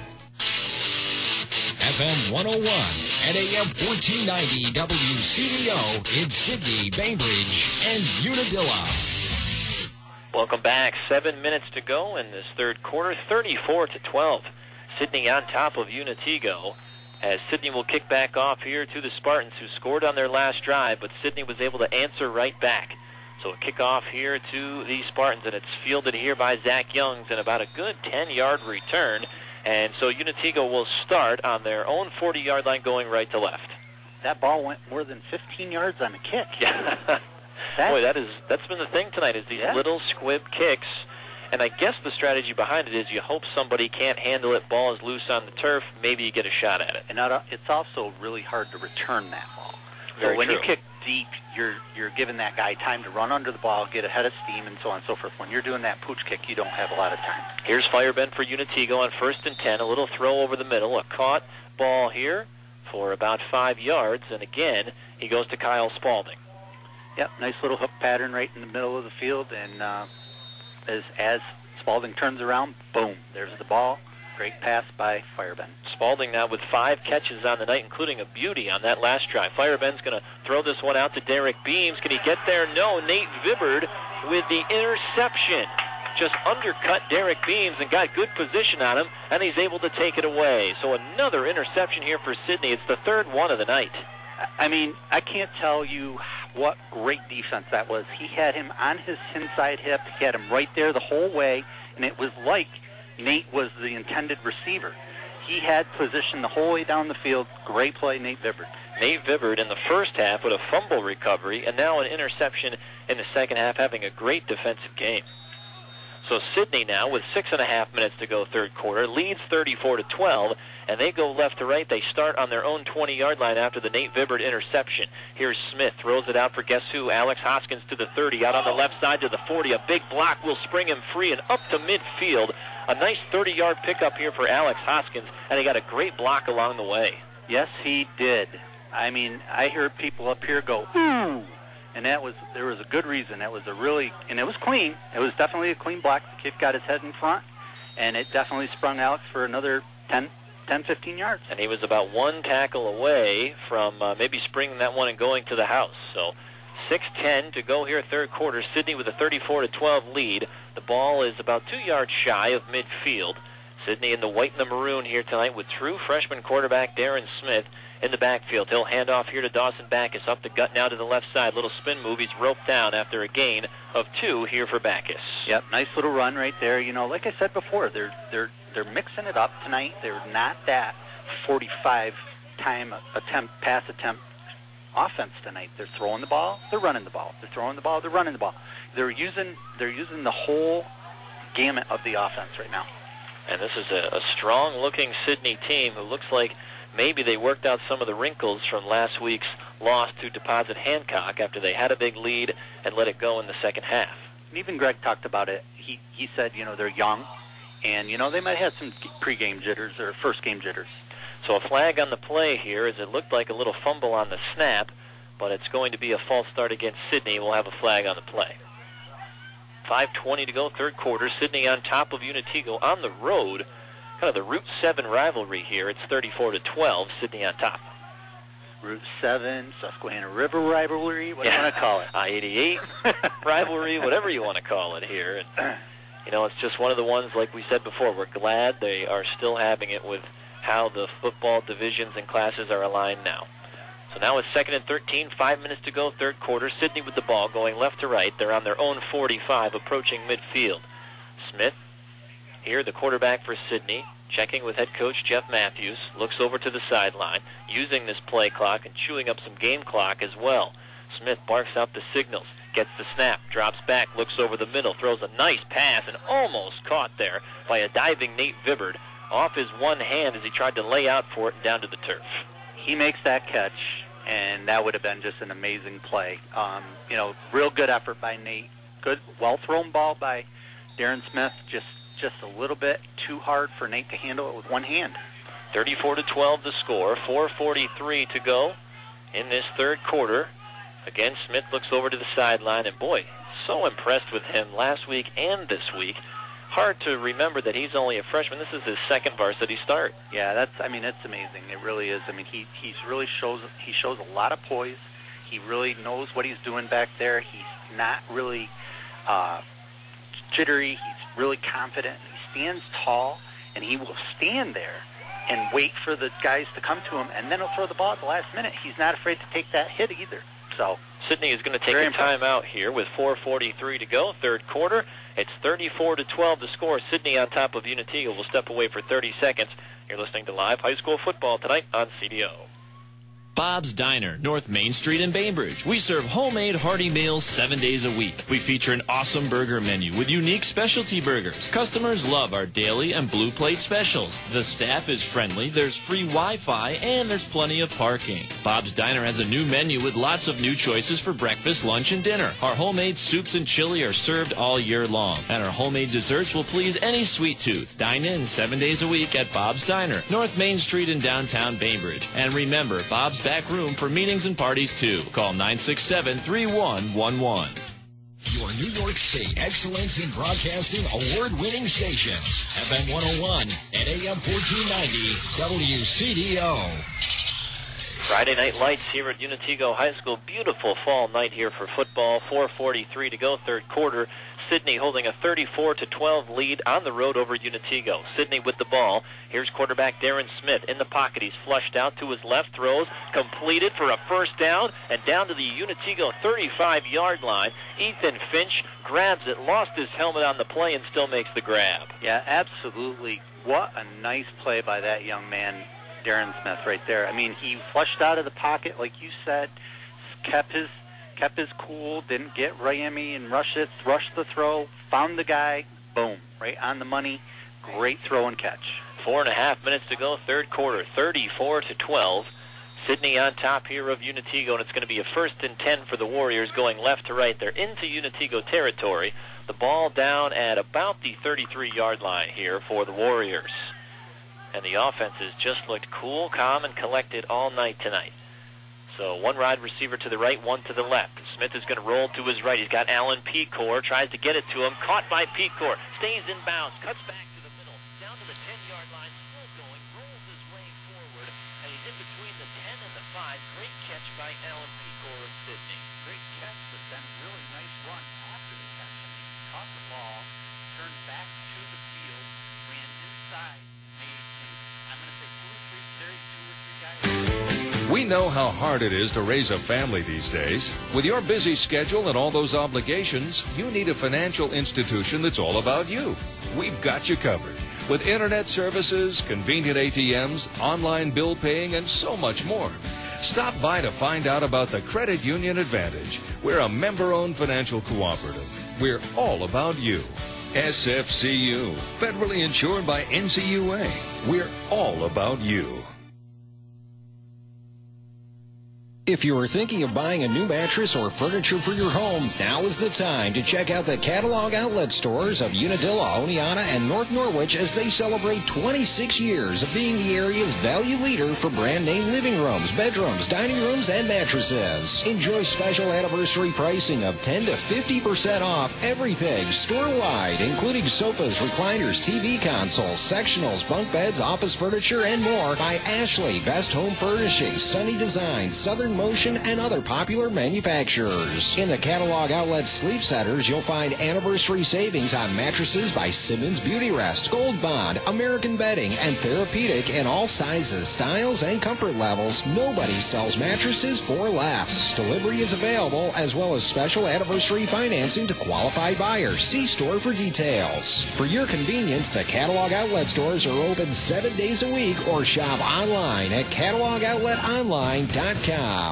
FM 101 and AM 1490 WCDO in Sidney, Bainbridge, and Unadilla. Welcome back. 7 minutes to go in this third quarter. 34-12. Sidney on top of Unitigo. As Sidney will kick back off here to the Spartans, who scored on their last drive, but Sidney was able to answer right back. So a kickoff here to the Spartans, and it's fielded here by Zach Youngs and about a good 10-yard return. And so Unitigo will start on their own 40-yard line going right to left. That ball went more than 15 yards on the kick. Yeah. Boy, that's been the thing tonight, is these little squib kicks. And I guess the strategy behind it is you hope somebody can't handle it, ball is loose on the turf, maybe you get a shot at it. And it's also really hard to return that ball. Very so when true. you kick deep, you're giving that guy time to run under the ball, get ahead of steam, and so on and so forth. When you're doing that pooch kick, you don't have a lot of time. Here's Firebend for Unitigo on 1st and 10. A little throw over the middle. A caught ball here for about 5 yards. And again, he goes to Kyle Spaulding. Yep, nice little hook pattern right in the middle of the field. And as Spaulding turns around, boom, there's the ball. Great pass by Firebend. Spaulding now with 5 catches on the night, including a beauty on that last drive. Firebend's going to throw this one out to Derek Beams. Can he get there? No. Nate Vibbard with the interception. just undercut Derek Beams and got good position on him, and he's able to take it away. So another interception here for Sidney. It's the third one of the night. I mean, I can't tell you what great defense that was. He had him on his inside hip. He had him right there the whole way, and it was like Nate was the intended receiver. He had position the whole way down the field. Great play, Nate Vibbert. Nate Vibbert in the first half with a fumble recovery, and now an interception in the second half, having a great defensive game. So Sidney now, with 6.5 minutes to go third quarter, leads 34-12, and they go left to right. They start on their own 20-yard line after the Nate Vibbert interception. Here's Smith, throws it out for guess who? Alex Hoskins to the 30, out on the left side to the 40. A big block will spring him free and up to midfield. A nice 30-yard pickup here for Alex Hoskins, and he got a great block along the way. Yes, he did. I mean, I heard people up here go, ooh, and there was a good reason. That was and it was clean. It was definitely a clean block. The kid got his head in front, and it definitely sprung Alex for another 10, 15 yards. And he was about one tackle away from maybe springing that one and going to the house. So 6:10 to go here, third quarter. Sidney with a 34-12 lead. The ball is about 2 yards shy of midfield. Sidney in the white and the maroon here tonight with true freshman quarterback Darren Smith in the backfield. He'll hand off here to Dawson Backus. Up the gut now to the left side. Little spin move. He's roped down after a gain of 2 here for Backus. Yep, nice little run right there. You know, like I said before, they're mixing it up tonight. They're not that 45-time pass attempt offense tonight. They're throwing the ball, they're running the ball. They're throwing the ball, they're running the ball. They're using the whole gamut of the offense right now. And this is a strong-looking Sidney team who looks like maybe they worked out some of the wrinkles from last week's loss to Deposit Hancock after they had a big lead and let it go in the second half. And even Greg talked about it. He said, you know, they're young, and, you know, they might have some pregame jitters or first-game jitters. So a flag on the play here, as it looked like a little fumble on the snap, but it's going to be a false start against Sidney. We'll have a flag on the play. 5:20 to go, third quarter. Sidney on top of Unitigo on the road. Kind of the Route 7 rivalry here. It's 34-12. Sidney on top. Route 7, Susquehanna River rivalry. What do you want to call it? I-88 rivalry, whatever you want to call it here. And, you know, it's just one of the ones, like we said before, we're glad they are still having it with how the football divisions and classes are aligned now. So now it's 2nd and 13, 5 minutes to go, third quarter. Sidney with the ball going left to right. They're on their own 45, approaching midfield. Smith, here the quarterback for Sidney, checking with head coach Jeff Matthews, looks over to the sideline, using this play clock and chewing up some game clock as well. Smith barks out the signals, gets the snap, drops back, looks over the middle, throws a nice pass, and almost caught there by a diving Nate Vibbert off his one hand as he tried to lay out for it and down to the turf. He makes that catch, and that would have been just an amazing play. You know, real good effort by Nate. Good, well-thrown ball by Darren Smith. Just a little bit too hard for Nate to handle it with one hand. 34-12 the score. 4:43 to go in this third quarter. Again, Smith looks over to the sideline, and boy, so impressed with him last week and this week. Hard to remember that he's only a freshman. This is his second varsity start. Yeah, it's amazing. It really is. I mean, he really shows a lot of poise. He really knows what he's doing back there. He's not really jittery. He's really confident. He stands tall, and he will stand there and wait for the guys to come to him, and then he'll throw the ball at the last minute. He's not afraid to take that hit either. So Sidney is going to take a timeout here with 4:43 to go, third quarter. It's 34-12 the score. Sidney on top of Unitigo will step away for 30 seconds. You're listening to Live High School Football tonight on CDO. Bob's Diner, North Main Street in Bainbridge. We serve homemade hearty meals 7 days a week. We feature an awesome burger menu with unique specialty burgers. Customers love our daily and blue plate specials. The staff is friendly, there's free Wi-Fi, and there's plenty of parking. Bob's Diner has a new menu with lots of new choices for breakfast, lunch, and dinner. Our homemade soups and chili are served all year long, and our homemade desserts will please any sweet tooth. Dine in 7 days a week at Bob's Diner, North Main Street in downtown Bainbridge. And remember, Bob's back room for meetings and parties too. Call 967-3111. Your New York State Excellence in Broadcasting award-winning station, FM 101 and AM 1490 WCDO. Friday night lights here at Unitego High School. Beautiful fall night here for football. 4:43 to go, third quarter. Sidney holding a 34-12 lead on the road over Unitego. Sidney with the ball. Here's quarterback Darren Smith in the pocket. He's flushed out to his left, throws, completed for a first down, and down to the Unitego 35-yard line. Ethan Finch grabs it, lost his helmet on the play, and still makes the grab. Yeah, absolutely. What a nice play by that young man, Darren Smith, right there. I mean, he flushed out of the pocket, like you said, kept his cool, didn't get Rayemi and rush the throw, found the guy, boom, right on the money. Great throw and catch. 4.5 minutes to go, third quarter, 34-12. Sidney on top here of Unitego, and it's going to be a 1st and 10 for the Warriors going left to right. They're into Unitego territory. The ball down at about the 33-yard line here for the Warriors. And the offense has just looked cool, calm, and collected all night tonight. So one wide receiver to the right, one to the left. Smith is going to roll to his right. He's got Alan Pecor, tries to get it to him. Caught by Pecor, stays in bounds, cuts back to the middle, down to the 10-yard line, still going, rolls his way forward, and he's in between the 10 and the 5. Great catch by Alan Pecor of Sidney. Great catch, but then really nice run after the catch. I mean, he caught the ball, turned back to the field, ran inside, made, I'm going to say 2 or 3 carries, 2 or 3 guys. We know how hard it is to raise a family these days. With your busy schedule and all those obligations, you need a financial institution that's all about you. We've got you covered. With internet services, convenient ATMs, online bill paying, and so much more. Stop by to find out about the Credit Union Advantage. We're a member-owned financial cooperative. We're all about you. SFCU, federally insured by NCUA. We're all about you. If you are thinking of buying a new mattress or furniture for your home, now is the time to check out the catalog outlet stores of Unadilla, Oneonta, and North Norwich as they celebrate 26 years of being the area's value leader for brand name living rooms, bedrooms, dining rooms, and mattresses. Enjoy special anniversary pricing of 10 to 50% off everything store-wide, including sofas, recliners, TV consoles, sectionals, bunk beds, office furniture, and more by Ashley, Best Home Furnishings, Sunny Design, Southern Motion, and other popular manufacturers. In the catalog outlet sleep centers, you'll find anniversary savings on mattresses by Simmons Beauty Rest, Gold Bond, American Bedding, and Therapeutic in all sizes, styles, and comfort levels. Nobody sells mattresses for less. Delivery is available, as well as special anniversary financing to qualified buyers. See store for details. For your convenience, the catalog outlet stores are open 7 days a week, or shop online at catalogoutletonline.com.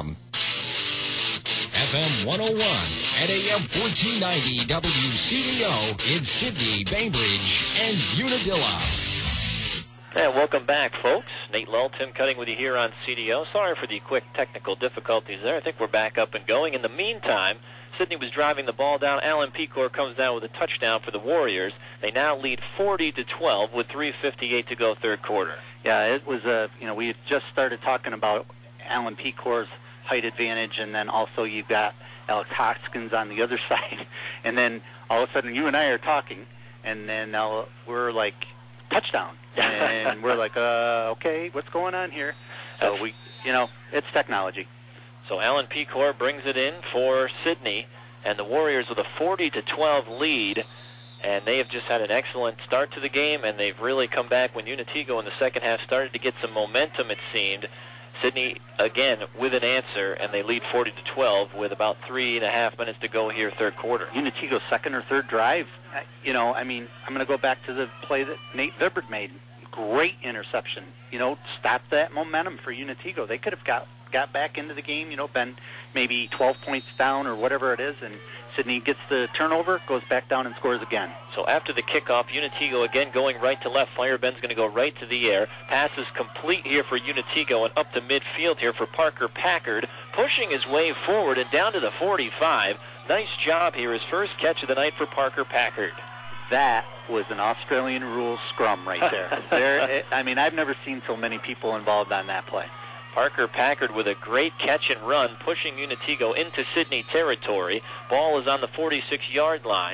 FM 101 and AM 1490 WCDO in Sydney, Bainbridge, and Unadilla. And welcome back, folks. Nate Lull, Tim Cutting with you here on CDO. Sorry for the quick technical difficulties there. I think we're back up and going. In the meantime, Sidney was driving the ball down. Alan Pecor comes down with a touchdown for the Warriors. They now lead 40-12 with 3:58 to go, third quarter. Yeah, it was we had just started talking about Alan Pecor's height advantage, and then also you've got Alex Hoskins on the other side, and then all of a sudden you and I are talking, and then we're like, touchdown, and we're like, okay, what's going on here? So it's technology. So Alan Pecor brings it in for Sidney, and the Warriors with a 40-12 lead, and they have just had an excellent start to the game, and they've really come back when Unitego in the second half started to get some momentum, it seemed. Sidney, again, with an answer, and they lead 40-12 with about 3.5 minutes to go here, third quarter. Unitego's second or third drive, I'm going to go back to the play that Nate Vibbert made. Great interception. Stopped that momentum for Unitego. They could have got back into the game, been maybe 12 points down or whatever it is, and Sidney gets the turnover, goes back down and scores again. So after the kickoff, Unitego again going right to left. Fireben's going to go right to the air. Pass is complete here for Unitego and up to midfield here for Parker Packard, pushing his way forward and down to the 45. Nice job here. His first catch of the night for Parker Packard. That was an Australian rules scrum right there. I've never seen so many people involved on that play. Parker Packard with a great catch and run, pushing Unitego into Sidney territory. Ball is on the 46-yard line,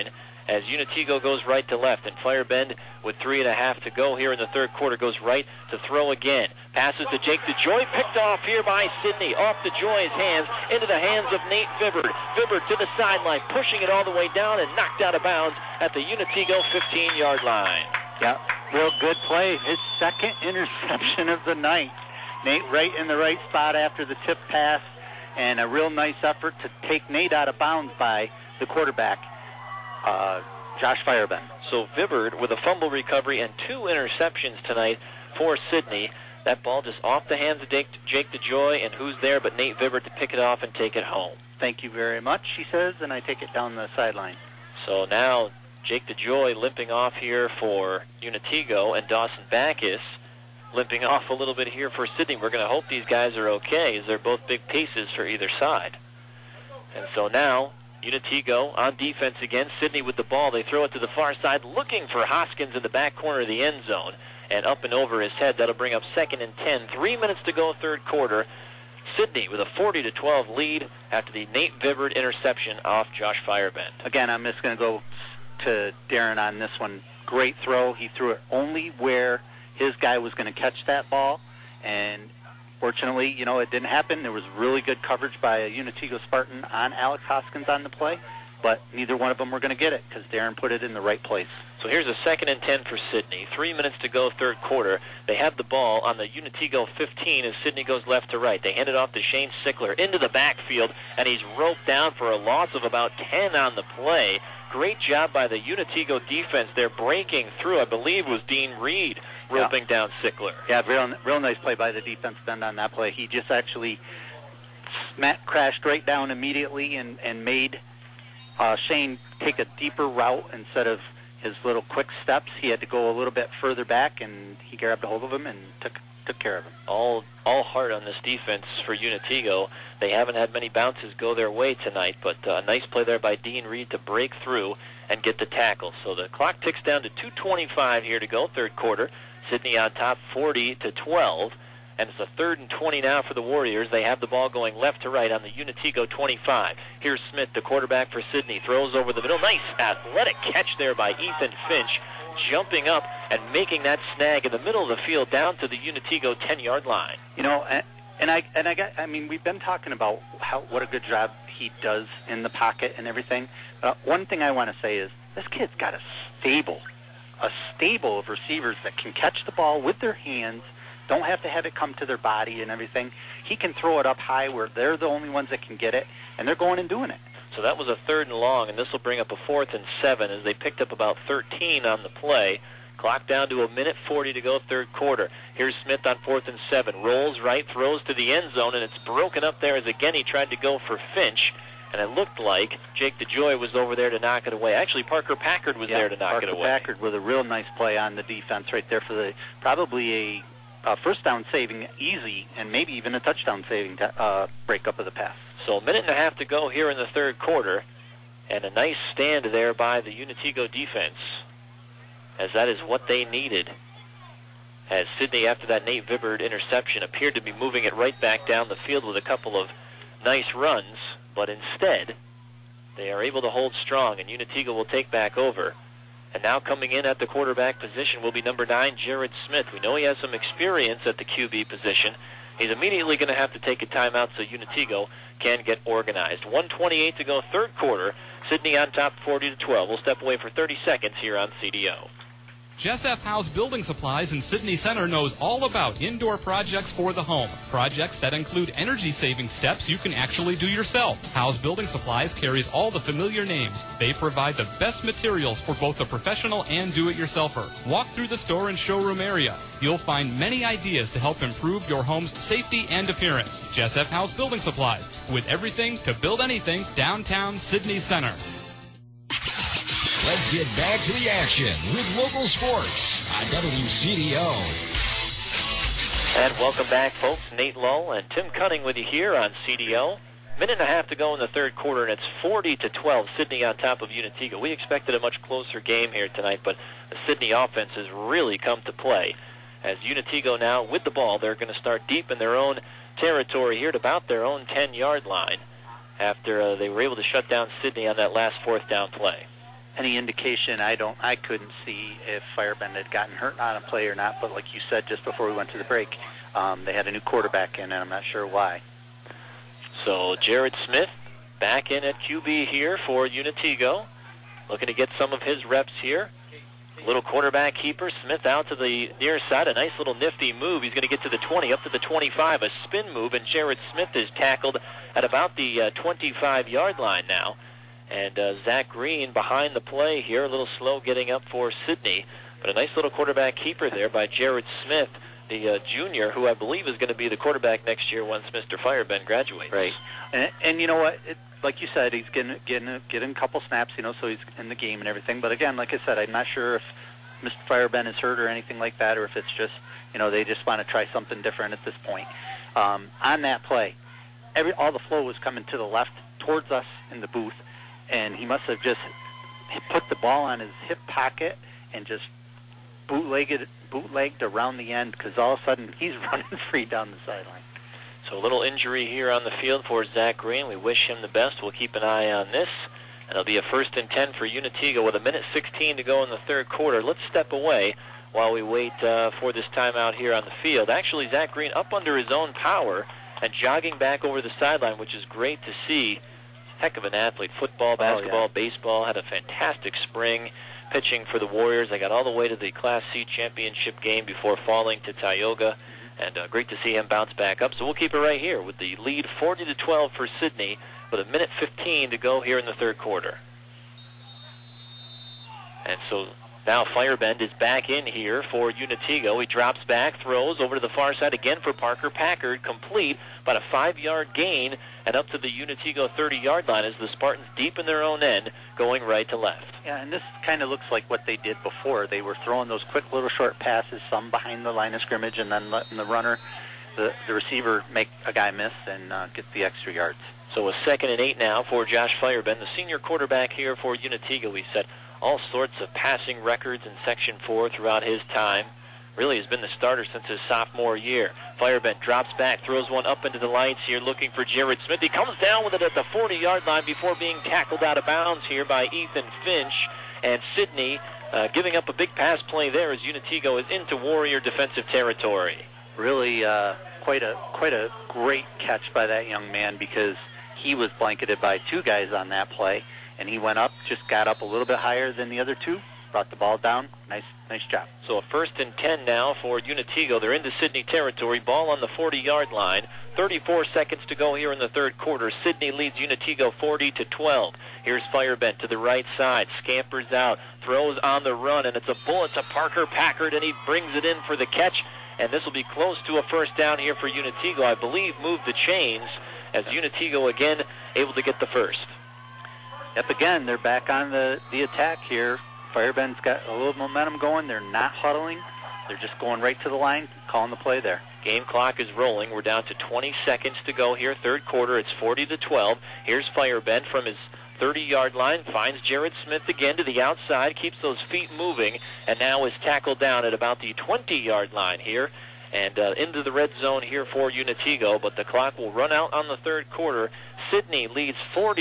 as Unitigo goes right to left, and Firebend with 3.5 to go here in the third quarter goes right to throw again. Passes to Jake DeJoy, picked off here by Sidney, off DeJoy's hands, into the hands of Nate Vibbard. Vibbard to the sideline, pushing it all the way down and knocked out of bounds at the Unitigo 15-yard line. Yeah, real good play. His second interception of the night. Nate right in the right spot after the tip pass, and a real nice effort to take Nate out of bounds by the quarterback, Josh Firebend. So Vibbard with a fumble recovery and 2 interceptions tonight for Sidney. That ball just off the hands of Jake DeJoy, and who's there but Nate Vibbard to pick it off and take it home. Thank you very much, he says, and I take it down the sideline. So now Jake DeJoy limping off here for Unitigo, and Dawson Backus limping off a little bit here for Sidney. We're going to hope these guys are okay, as they're both big pieces for either side. And so now Unitigo on defense again. Sidney with the ball. They throw it to the far side, looking for Hoskins in the back corner of the end zone. And up and over his head. That'll bring up 2nd and 10. 3 minutes to go, third quarter. Sidney with a 40-12 lead after the Nate Vibbard interception off Josh Firebend. Again, I'm just going to go to Darren on this one. Great throw. He threw it only where his guy was going to catch that ball. And fortunately, it didn't happen. There was really good coverage by a Unitigo Spartan on Alex Hoskins on the play, but neither one of them were going to get it because Darren put it in the right place. So here's a 2nd and 10 for Sidney. 3 minutes to go, third quarter. They have the ball on the Unitigo 15 as Sidney goes left to right. They hand it off to Shane Sickler into the backfield, and he's roped down for a loss of about 10 on the play. Great job by the Unitigo defense. They're breaking through. I believe it was Dean Reed roping down Sickler. Yeah, real nice play by the defense end on that play. He just actually crashed right down immediately and made Shane take a deeper route instead of his little quick steps. He had to go a little bit further back, and he grabbed a hold of him and took care of him. All heart on this defense for Unitigo. They haven't had many bounces go their way tonight, but a nice play there by Dean Reed to break through and get the tackle. So the clock ticks down to 2:25 here to go, third quarter. Sidney on top 40-12, and it's a 3rd and 20 now for the Warriors. They have the ball going left to right on the Unitigo 25. Here's Smith, the quarterback for Sidney, throws over the middle. Nice athletic catch there by Ethan Finch, jumping up and making that snag in the middle of the field down to the Unitigo 10-yard line. We've been talking about what a good job he does in the pocket and everything. One thing I want to say is this kid's got a stable of receivers that can catch the ball with their hands, don't have to have it come to their body and everything. He can throw it up high where they're the only ones that can get it, and they're going and doing it. So that was a 3rd and long, and this will bring up a 4th and 7 as they picked up about 13 on the play. Clock down to 1:40 to go, third quarter. Here's Smith on 4th and 7. Rolls right, throws to the end zone, and it's broken up there as again he tried to go for Finch. And it looked like Jake DeJoy was over there to knock it away. Actually, Parker Packard was there to knock it away. Parker Packard with a real nice play on the defense right there for probably a first down saving easy, and maybe even a touchdown saving breakup of the pass. So a minute and a half to go here in the third quarter, and a nice stand there by the Unitigo defense, as that is what they needed. As Sidney, after that Nate Vibbard interception, appeared to be moving it right back down the field with a couple of nice runs, but instead they are able to hold strong, and Unitigo will take back over. And now coming in at the quarterback position will be number 9, Jared Smith. We know he has some experience at the QB position. He's immediately going to have to take a timeout so Unitigo can get organized. 1:28 to go, third quarter. Sidney on top 40-12. We'll step away for 30 seconds here on CDO. Jess F. House Building Supplies in Sydney Center knows all about indoor projects for the home. Projects that include energy-saving steps you can actually do yourself. House Building Supplies carries all the familiar names. They provide the best materials for both the professional and do-it-yourselfer. Walk through the store and showroom area. You'll find many ideas to help improve your home's safety and appearance. Jess F. House Building Supplies, with everything to build anything, downtown Sydney Center. Let's get back to the action with local sports on WCDO. And welcome back, folks. Nate Lull and Tim Cunning with you here on CDO. Minute and a half to go in the third quarter, and it's 40-12. Sydney on top of Unitigo. We expected a much closer game here tonight, but the Sydney offense has really come to play. As Unitigo now with the ball, they're going to start deep in their own territory here at about their own 10-yard line after they were able to shut down Sydney on that last fourth down play. any indication, I couldn't see if Firebend had gotten hurt on a play or not. But like you said just before we went to the break, they had a new quarterback in, and I'm not sure why. So Jared Smith back in at QB here for Unitigo, looking to get some of his reps here. Little quarterback keeper. Smith out to the near side. A nice little nifty move. He's going to get to the 20, up to the 25. A spin move, and Jared Smith is tackled at about the 25-yard line now. And Zach Green behind the play here, a little slow getting up for Sidney. But a nice little quarterback keeper there by Jared Smith, the junior, who I believe is going to be the quarterback next year once Mr. Firebend graduates. Right. And you know what? Like you said, he's getting a couple snaps, so he's in the game and everything. But again, like I said, I'm not sure if Mr. Firebend is hurt or anything like that, or if it's just, they just want to try something different at this point. On that play, all the flow was coming to the left towards us in the booth, and he must have just put the ball on his hip pocket and just bootlegged around the end, because all of a sudden he's running free down the sideline. So a little injury here on the field for Zach Green. We wish him the best. We'll keep an eye on this. And it'll be a 1st and 10 for Unitigo with 1:16 to go in the third quarter. Let's step away while we wait for this timeout here on the field. Actually, Zach Green up under his own power and jogging back over the sideline, which is great to see. Heck of an athlete. Football, basketball, baseball. Had a fantastic spring pitching for the Warriors. They got all the way to the Class C championship game before falling to Tioga. And great to see him bounce back up. So we'll keep it right here with the lead 40-12 for Sidney with 1:15 to go here in the third quarter. And so now Firebend is back in here for Unitigo. He drops back, throws over to the far side again for Parker Packard, complete, about a 5-yard gain, and up to the Unitigo 30-yard line as the Spartans deep in their own end, going right to left. Yeah, and this kind of looks like what they did before. They were throwing those quick little short passes, some behind the line of scrimmage, and then letting the runner, the receiver, make a guy miss and get the extra yards. So a 2nd and 8 now for Josh Firebend, the senior quarterback here for Unitigo. We set all sorts of passing records in Section 4 throughout his time. Really has been the starter since his sophomore year. Firebend drops back, throws one up into the lights here, looking for Jared Smith. He comes down with it at the 40-yard line before being tackled out of bounds here by Ethan Finch. And Sidney giving up a big pass play there as Unitigo is into Warrior defensive territory. Really quite a great catch by that young man, because he was blanketed by 2 guys on that play, and he went up, just got up a little bit higher than the other 2, brought the ball down. Nice job. So a 1st and 10 now for Unitigo. They're into Sidney territory. Ball on the 40-yard line. 34 seconds to go here in the third quarter. Sidney leads Unitigo 40-12. Here's Firebend to the right side. Scampers out. Throws on the run, and it's a bullet to Parker Packard, and he brings it in for the catch. And this will be close to a first down here for Unitigo. I believe moved the chains as Unitigo again able to get the first. Yep, again, they're back on the attack here. Firebend's got a little momentum going. They're not huddling. They're just going right to the line, calling the play there. Game clock is rolling. We're down to 20 seconds to go here. Third quarter, it's 40-12. Here's Firebend from his 30-yard line. Finds Jared Smith again to the outside. Keeps those feet moving. And now is tackled down at about the 20-yard line here. And into the red zone here for Unitigo. But the clock will run out on the third quarter. Sidney leads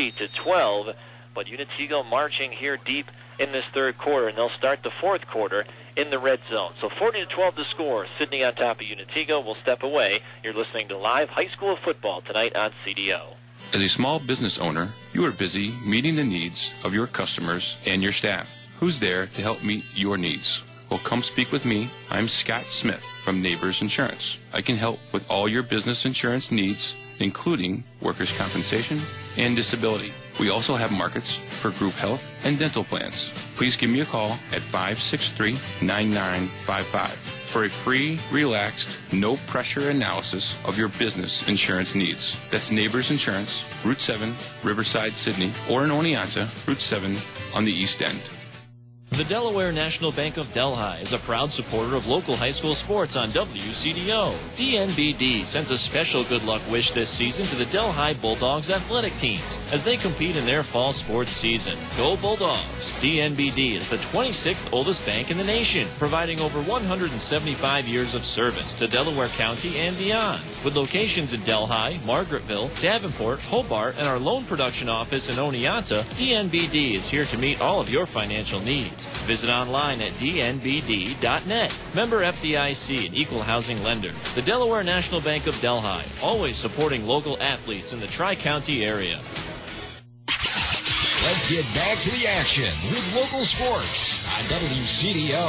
40-12. But Unitigo marching here deep in this third quarter, and they'll start the fourth quarter in the red zone. So 40-12 to score. Sidney on top of Unitigo. We'll step away. You're listening to live high school football tonight on CDO. As a small business owner, you are busy meeting the needs of your customers and your staff. Who's there to help meet your needs? Well, come speak with me. I'm Scott Smith from Neighbors Insurance. I can help with all your business insurance needs, including workers' compensation and disability. We also have markets for group health and dental plans. Please give me a call at 563-9955 for a free, relaxed, no-pressure analysis of your business insurance needs. That's Neighbors Insurance, Route 7, Riverside, Sydney, or in Oneonta, Route 7 on the East End. The Delaware National Bank of Delhi is a proud supporter of local high school sports on WCDO. DNBD sends a special good luck wish this season to the Delhi Bulldogs athletic teams as they compete in their fall sports season. Go Bulldogs! DNBD is the 26th oldest bank in the nation, providing over 175 years of service to Delaware County and beyond. With locations in Delhi, Margaretville, Davenport, Hobart, and our loan production office in Oneonta, DNBD is here to meet all of your financial needs. Visit online at dnbd.net. Member FDIC, an equal housing lender. The Delaware National Bank of Delhi, always supporting local athletes in the Tri-County area. Let's get back to the action with local sports on WCDO.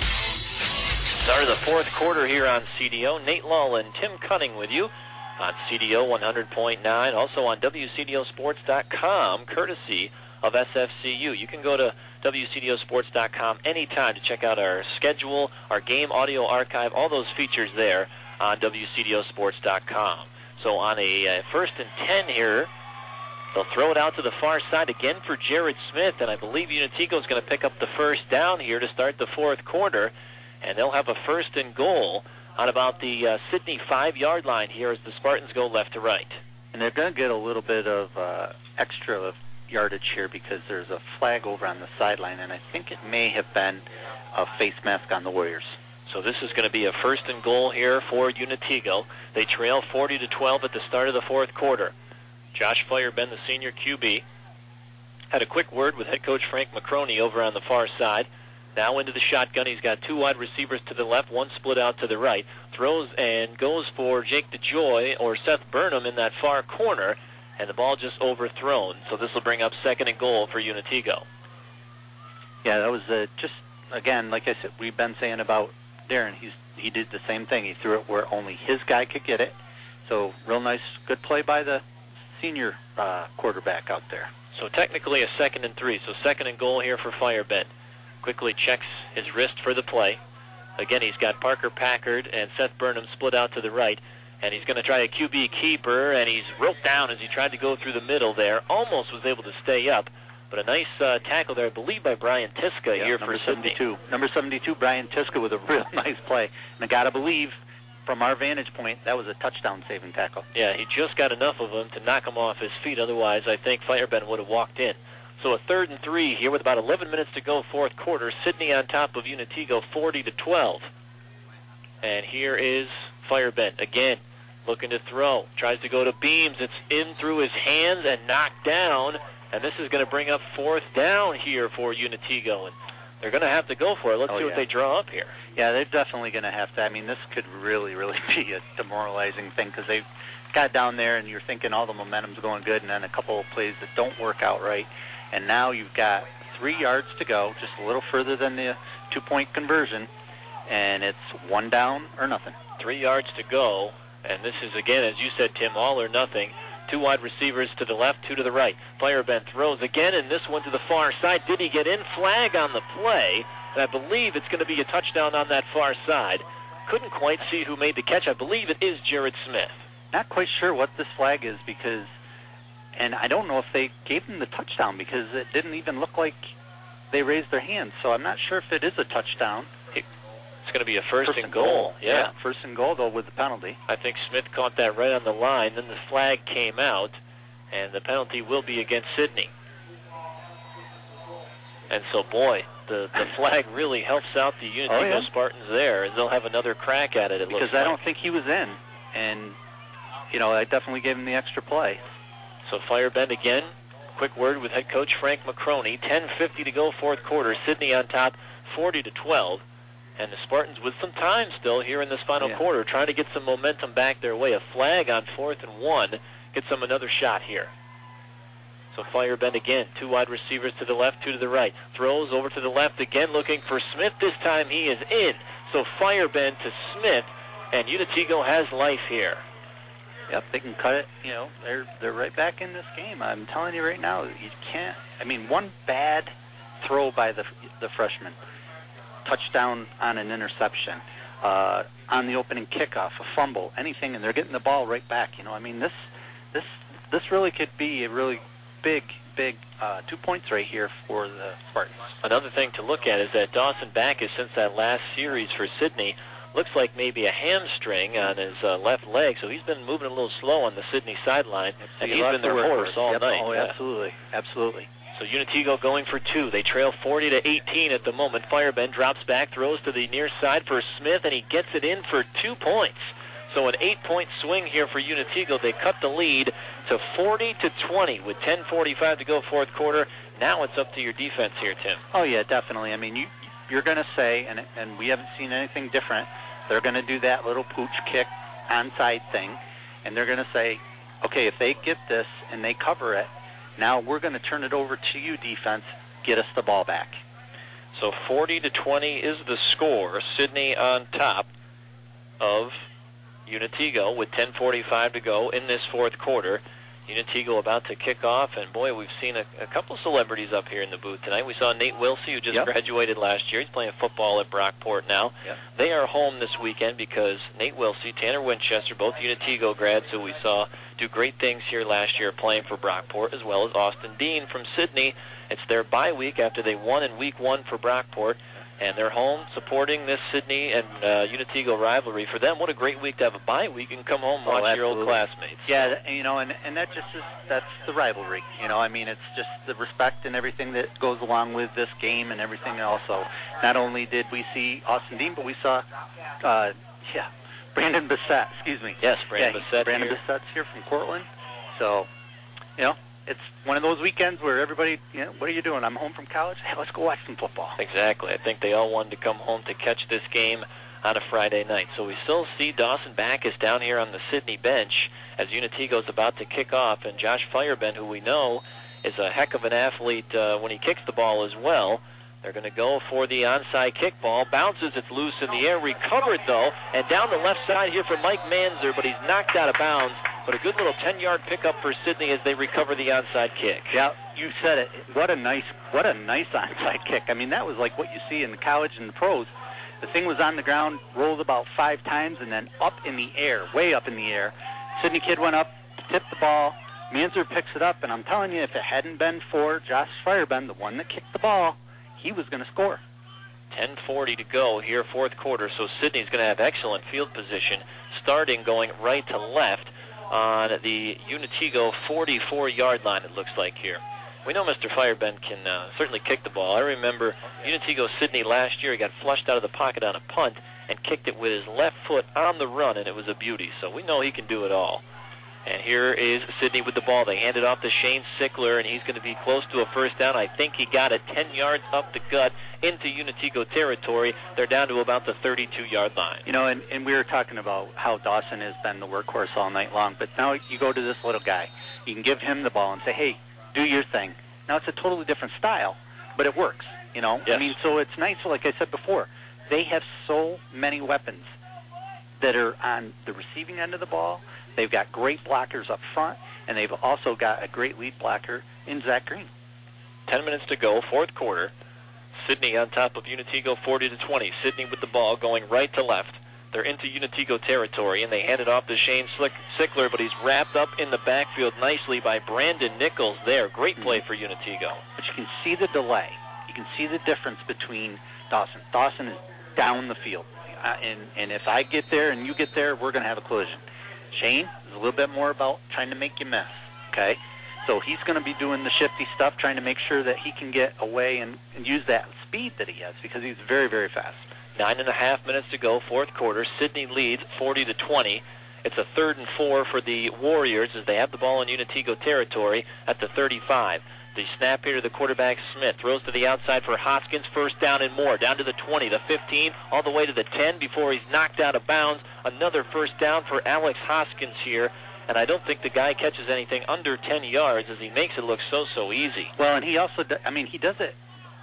Start of the fourth quarter here on CDO. Nate Lull and Tim Cunning with you on CDO 100.9. Also on WCDOsports.com, courtesy of SFCU. You can go to WCDOsports.com anytime to check out our schedule, our game audio archive, all those features there on WCDOsports.com. So on a first and 10 here, they'll throw it out to the far side again for Jared Smith, and I believe Unitico is going to pick up the first down here to start the fourth quarter, and they'll have a first and goal on about the Sidney 5-yard line here as the Spartans go left to right. And they're going to get a little bit of extra yardage here because there's a flag over on the sideline, and I think it may have been a face mask on the Warriors. So this is going to be a first and goal here for Unitico. They trail 40-12 at the start of the fourth quarter. Josh Feuerben, the senior QB, had a quick word with head coach Frank McCroney over on the far side. Now into the shotgun. He's got two wide receivers to the left, one split out to the right. Throws and goes for Jake DeJoy or Seth Burnham in that far corner, and the ball just overthrown. So this will bring up second and goal for Unitico. Yeah, that was just, again, like I said, we've been saying about Darren. He did the same thing. He threw it where only his guy could get it. So real nice, good play by the senior quarterback out there. So technically a second and 3. So second and goal here for Feuerben. Quickly checks his wrist for the play. Again, he's got Parker Packard and Seth Burnham split out to the right. And he's going to try a QB keeper, and he's roped down as he tried to go through the middle there. Almost was able to stay up. But a nice tackle there, I believe, by Brian Tiska here for 72. Number 72, Brian Tiska, with a real nice play. And I got to believe, from our vantage point, that was a touchdown-saving tackle. Yeah, he just got enough of him to knock him off his feet. Otherwise, I think Feuerben would have walked in. So a third and 3 here with about 11 minutes to go, fourth quarter. Sidney on top of Unitico, 40-12. And here is Feuerben again, looking to throw. Tries to go to Beams. It's in through his hands and knocked down. And this is going to bring up fourth down here for Unitico. And they're going to have to go for it. Let's see what they draw up here. Yeah, they're definitely going to have to. I mean, this could really, really be a demoralizing thing because they got down there and you're thinking all the momentum's going good, and then a couple of plays that don't work out right. And now you've got 3 yards to go, just a little further than the 2-point conversion, and it's 1 down or nothing. 3 yards to go, and this is, again, as you said, Tim, all or nothing. 2 wide receivers to the left, 2 to the right. Feuerben throws again, and this one to the far side. Did he get in? Flag on the play, and I believe it's going to be a touchdown on that far side. Couldn't quite see who made the catch. I believe it is Jared Smith. Not quite sure what this flag is because, and I don't know if they gave him the touchdown because it didn't even look like they raised their hands. So I'm not sure if it is a touchdown. It's going to be a first and goal. Yeah, first and goal, though, with the penalty. I think Smith caught that right on the line. Then the flag came out, and the penalty will be against Sidney. And so, boy, the flag really helps out the Unitico Spartans there, and they'll have another crack at it, because I don't think he was in. And, you know, I definitely gave him the extra play. So Feuerben again. Quick word with head coach Frank McCroney. 10:50 to go, fourth quarter. Sidney on top, 40-12. And the Spartans with some time still here in this final quarter, trying to get some momentum back their way. A flag on 4th and 1 gets them another shot here. So Feuerben again, 2 wide receivers to the left, 2 to the right. Throws over to the left again, looking for Smith. This time he is in. So Feuerben to Smith, and Unitico has life here. Yep, they can cut it. You know, they're right back in this game. I'm telling you right now, you can't. I mean, one bad throw by the freshman, touchdown on an interception, on the opening kickoff, a fumble, anything, and they're getting the ball right back. You know, I mean, this really could be a really big big 2 points right here for the Spartans. Another thing to look at is that Dawson Backus, since that last series for Sidney, looks like maybe a hamstring on his left leg, so he's been moving a little slow on the Sidney sideline, and he's been their horse all night. Oh, absolutely, absolutely. So Unitigo going for 2. They trail 40-18 at the moment. Firebend drops back, throws to the near side for Smith, and he gets it in for 2 points. So an 8-point swing here for Unitigo. They cut the lead to 40-20 with 10:45 to go fourth quarter. Now it's up to your defense here, Tim. Oh, yeah, definitely. I mean, you're going to say, and we haven't seen anything different, they're going to do that little pooch kick onside thing, and they're going to say, okay, if they get this and they cover it, now we're going to turn it over to you, defense. Get us the ball back. So 40-20 is the score. Sidney on top of Unitigo with 10:45 to go in this fourth quarter. Unitigo about to kick off, and boy, we've seen a couple celebrities up here in the booth tonight. We saw Nate Wilsey, who just graduated last year. He's playing football at Brockport now. They are home this weekend because Nate Wilsey, Tanner Winchester, both Unitigo grads who we saw do great things here last year playing for Brockport, as well as Austin Dean from Sidney. It's their bye week after they won in week 1 for Brockport, and they're home supporting this Sidney and Unitigo rivalry. For them, what a great week to have a bye week and come home and watch your old classmates. Yeah, you know, and that just is, that's the rivalry. You know, I mean, it's just the respect and everything that goes along with this game and everything else. So not only did we see Austin Dean, but we saw, Brandon Bissett, excuse me. Yes, Brandon Bissett. Brandon Bissett's here from Cortland. So, you know, it's one of those weekends where everybody, you know, what are you doing? I'm home from college. Hey, let's go watch some football. Exactly. I think they all wanted to come home to catch this game on a Friday night. So we still see Dawson Backus down here on the Sidney bench as Unitigo's about to kick off, and Josh Firebend, who we know is a heck of an athlete when he kicks the ball as well. They're going to go for the onside kick ball. Bounces, it's loose in the air. Recovered, though, and down the left side here for Mike Manzer, but he's knocked out of bounds. But a good little 10-yard pickup for Sidney as they recover the onside kick. Yeah, you said it. What a nice onside kick. I mean, that was like what you see in the college and the pros. The thing was on the ground, rolled about 5 times, and then up in the air, way up in the air. Sidney kid went up, tipped the ball. Manzer picks it up, and I'm telling you, if it hadn't been for Josh Firebend, the one that kicked the ball, he was going to score. 10:40 to go here, fourth quarter, so Sidney's going to have excellent field position, starting going right to left on the Unitigo 44-yard line, it looks like here. We know Mr. Firebend can certainly kick the ball. I remember Unitigo Sidney last year. He got flushed out of the pocket on a punt and kicked it with his left foot on the run, and it was a beauty. So we know he can do it all. And here is Sidney with the ball. They hand it off to Shane Sickler, and he's going to be close to a first down. I think he got it 10 yards up the gut into Unitigo territory. They're down to about the 32-yard line. You know, and we were talking about how Dawson has been the workhorse all night long, but now you go to this little guy. You can give him the ball and say, hey, do your thing. Now, it's a totally different style, but it works, you know. Yes. I mean, so it's nice, like I said before, they have so many weapons that are on the receiving end of the ball. They've got great blockers up front, and they've also got a great lead blocker in Zach Green. 10 minutes to go, fourth quarter. Sidney on top of Unitigo 40-20. Sidney with the ball going right to left. They're into Unitigo territory, and they hand it off to Shane Sickler, but he's wrapped up in the backfield nicely by Brandon Nichols there. Great play for Unitigo. But you can see the delay. You can see the difference between Dawson. Dawson is down the field. And if I get there and you get there, we're going to have a collision. Shane is a little bit more about trying to make you miss, okay? So he's going to be doing the shifty stuff, trying to make sure that he can get away and use that speed that he has because he's very, very fast. 9.5 minutes to go, fourth quarter. Sidney leads 40-20. It's a 3rd and 4 for the Warriors as they have the ball in Unitigo territory at the 35. The snap here to the quarterback, Smith, throws to the outside for Hoskins, first down and more, down to the 20, the 15, all the way to the 10 before he's knocked out of bounds. Another first down for Alex Hoskins here, and I don't think the guy catches anything under 10 yards as he makes it look so easy. Well, and he also, he does it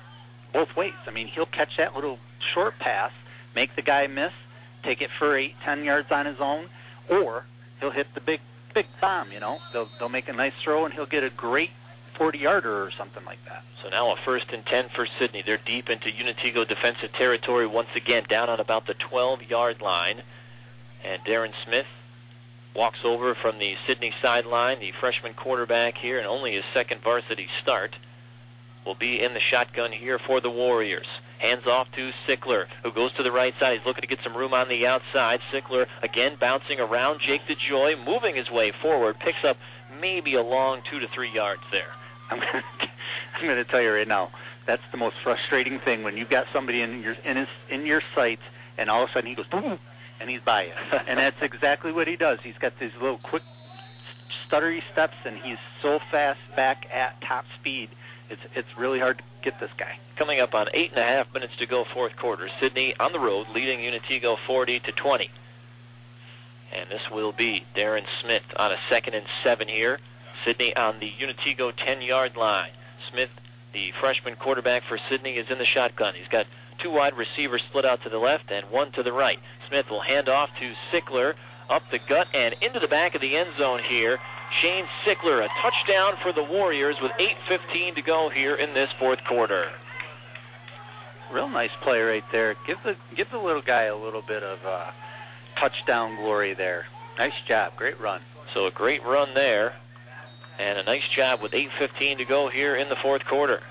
both ways. I mean, he'll catch that little short pass, make the guy miss, take it for 8-10 yards on his own, or he'll hit the big bomb, you know. They'll make a nice throw, and he'll get a great 40-yarder or something like that. So now a 1st and 10 for Sidney. They're deep into Unitigo defensive territory once again, down on about the 12-yard line. And Darren Smith walks over from the Sydney sideline. The freshman quarterback here, and only his second varsity start, will be in the shotgun here for the Warriors. Hands off to Sickler, who goes to the right side. He's looking to get some room on the outside. Sickler again bouncing around Jake DeJoy, moving his way forward, picks up maybe a long 2 to 3 yards there. I'm going to tell you right now, that's the most frustrating thing when you've got somebody in your sights, and all of a sudden he goes boom, and he's by you. And that's exactly what he does. He's got these little quick, stuttery steps, and he's so fast back at top speed. It's really hard to get this guy. Coming up on 8.5 minutes to go, fourth quarter. Sydney on the road, leading Unitego 40-20. And this will be Darren Smith on a 2nd and 7 here. Sydney on the Unitego 10-yard line. Smith, the freshman quarterback for Sydney, is in the shotgun. He's got 2 wide receivers split out to the left and 1 to the right. Smith will hand off to Sickler, up the gut and into the back of the end zone here. Shane Sickler, a touchdown for the Warriors with 8:15 to go here in this fourth quarter. Real nice play right there. Give the little guy a little bit of touchdown glory there. Nice job. Great run. So a great run there, and a nice job with 8:15 to go here in the fourth quarter.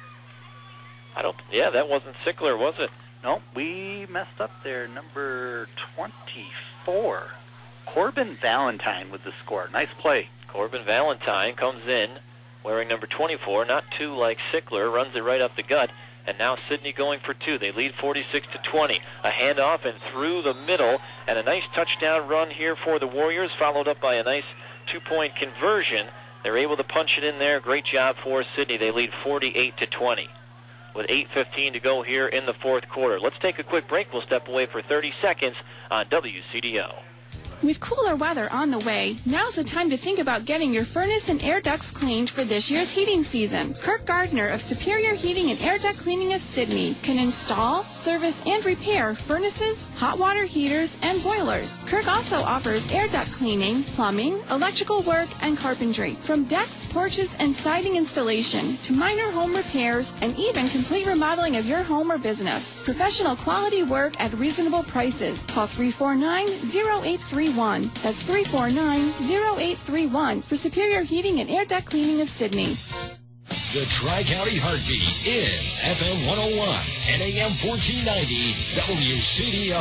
That wasn't Sickler, was it? No, we messed up there. Number 24. Corbin Valentine with the score. Nice play. Corbin Valentine comes in wearing number 24, not 2 like Sickler, runs it right up the gut, and now Sydney going for 2. They lead 46-20. A handoff and through the middle, and a nice touchdown run here for the Warriors, followed up by a nice 2-point conversion. They're able to punch it in there. Great job for Sydney. They lead 48-20. With 8:15 to go here in the fourth quarter. Let's take a quick break. We'll step away for 30 seconds on WCDO. With cooler weather on the way, now's the time to think about getting your furnace and air ducts cleaned for this year's heating season. Kirk Gardner of Superior Heating and Air Duct Cleaning of Sydney can install, service, and repair furnaces, hot water heaters, and boilers. Kirk also offers air duct cleaning, plumbing, electrical work, and carpentry. From decks, porches, and siding installation to minor home repairs and even complete remodeling of your home or business. Professional quality work at reasonable prices. Call 349-0831. That's 349-0831 for Superior Heating and Air Duct Cleaning of Sydney. The Tri-County Heartbeat is FM 101 and AM 1490 WCDO.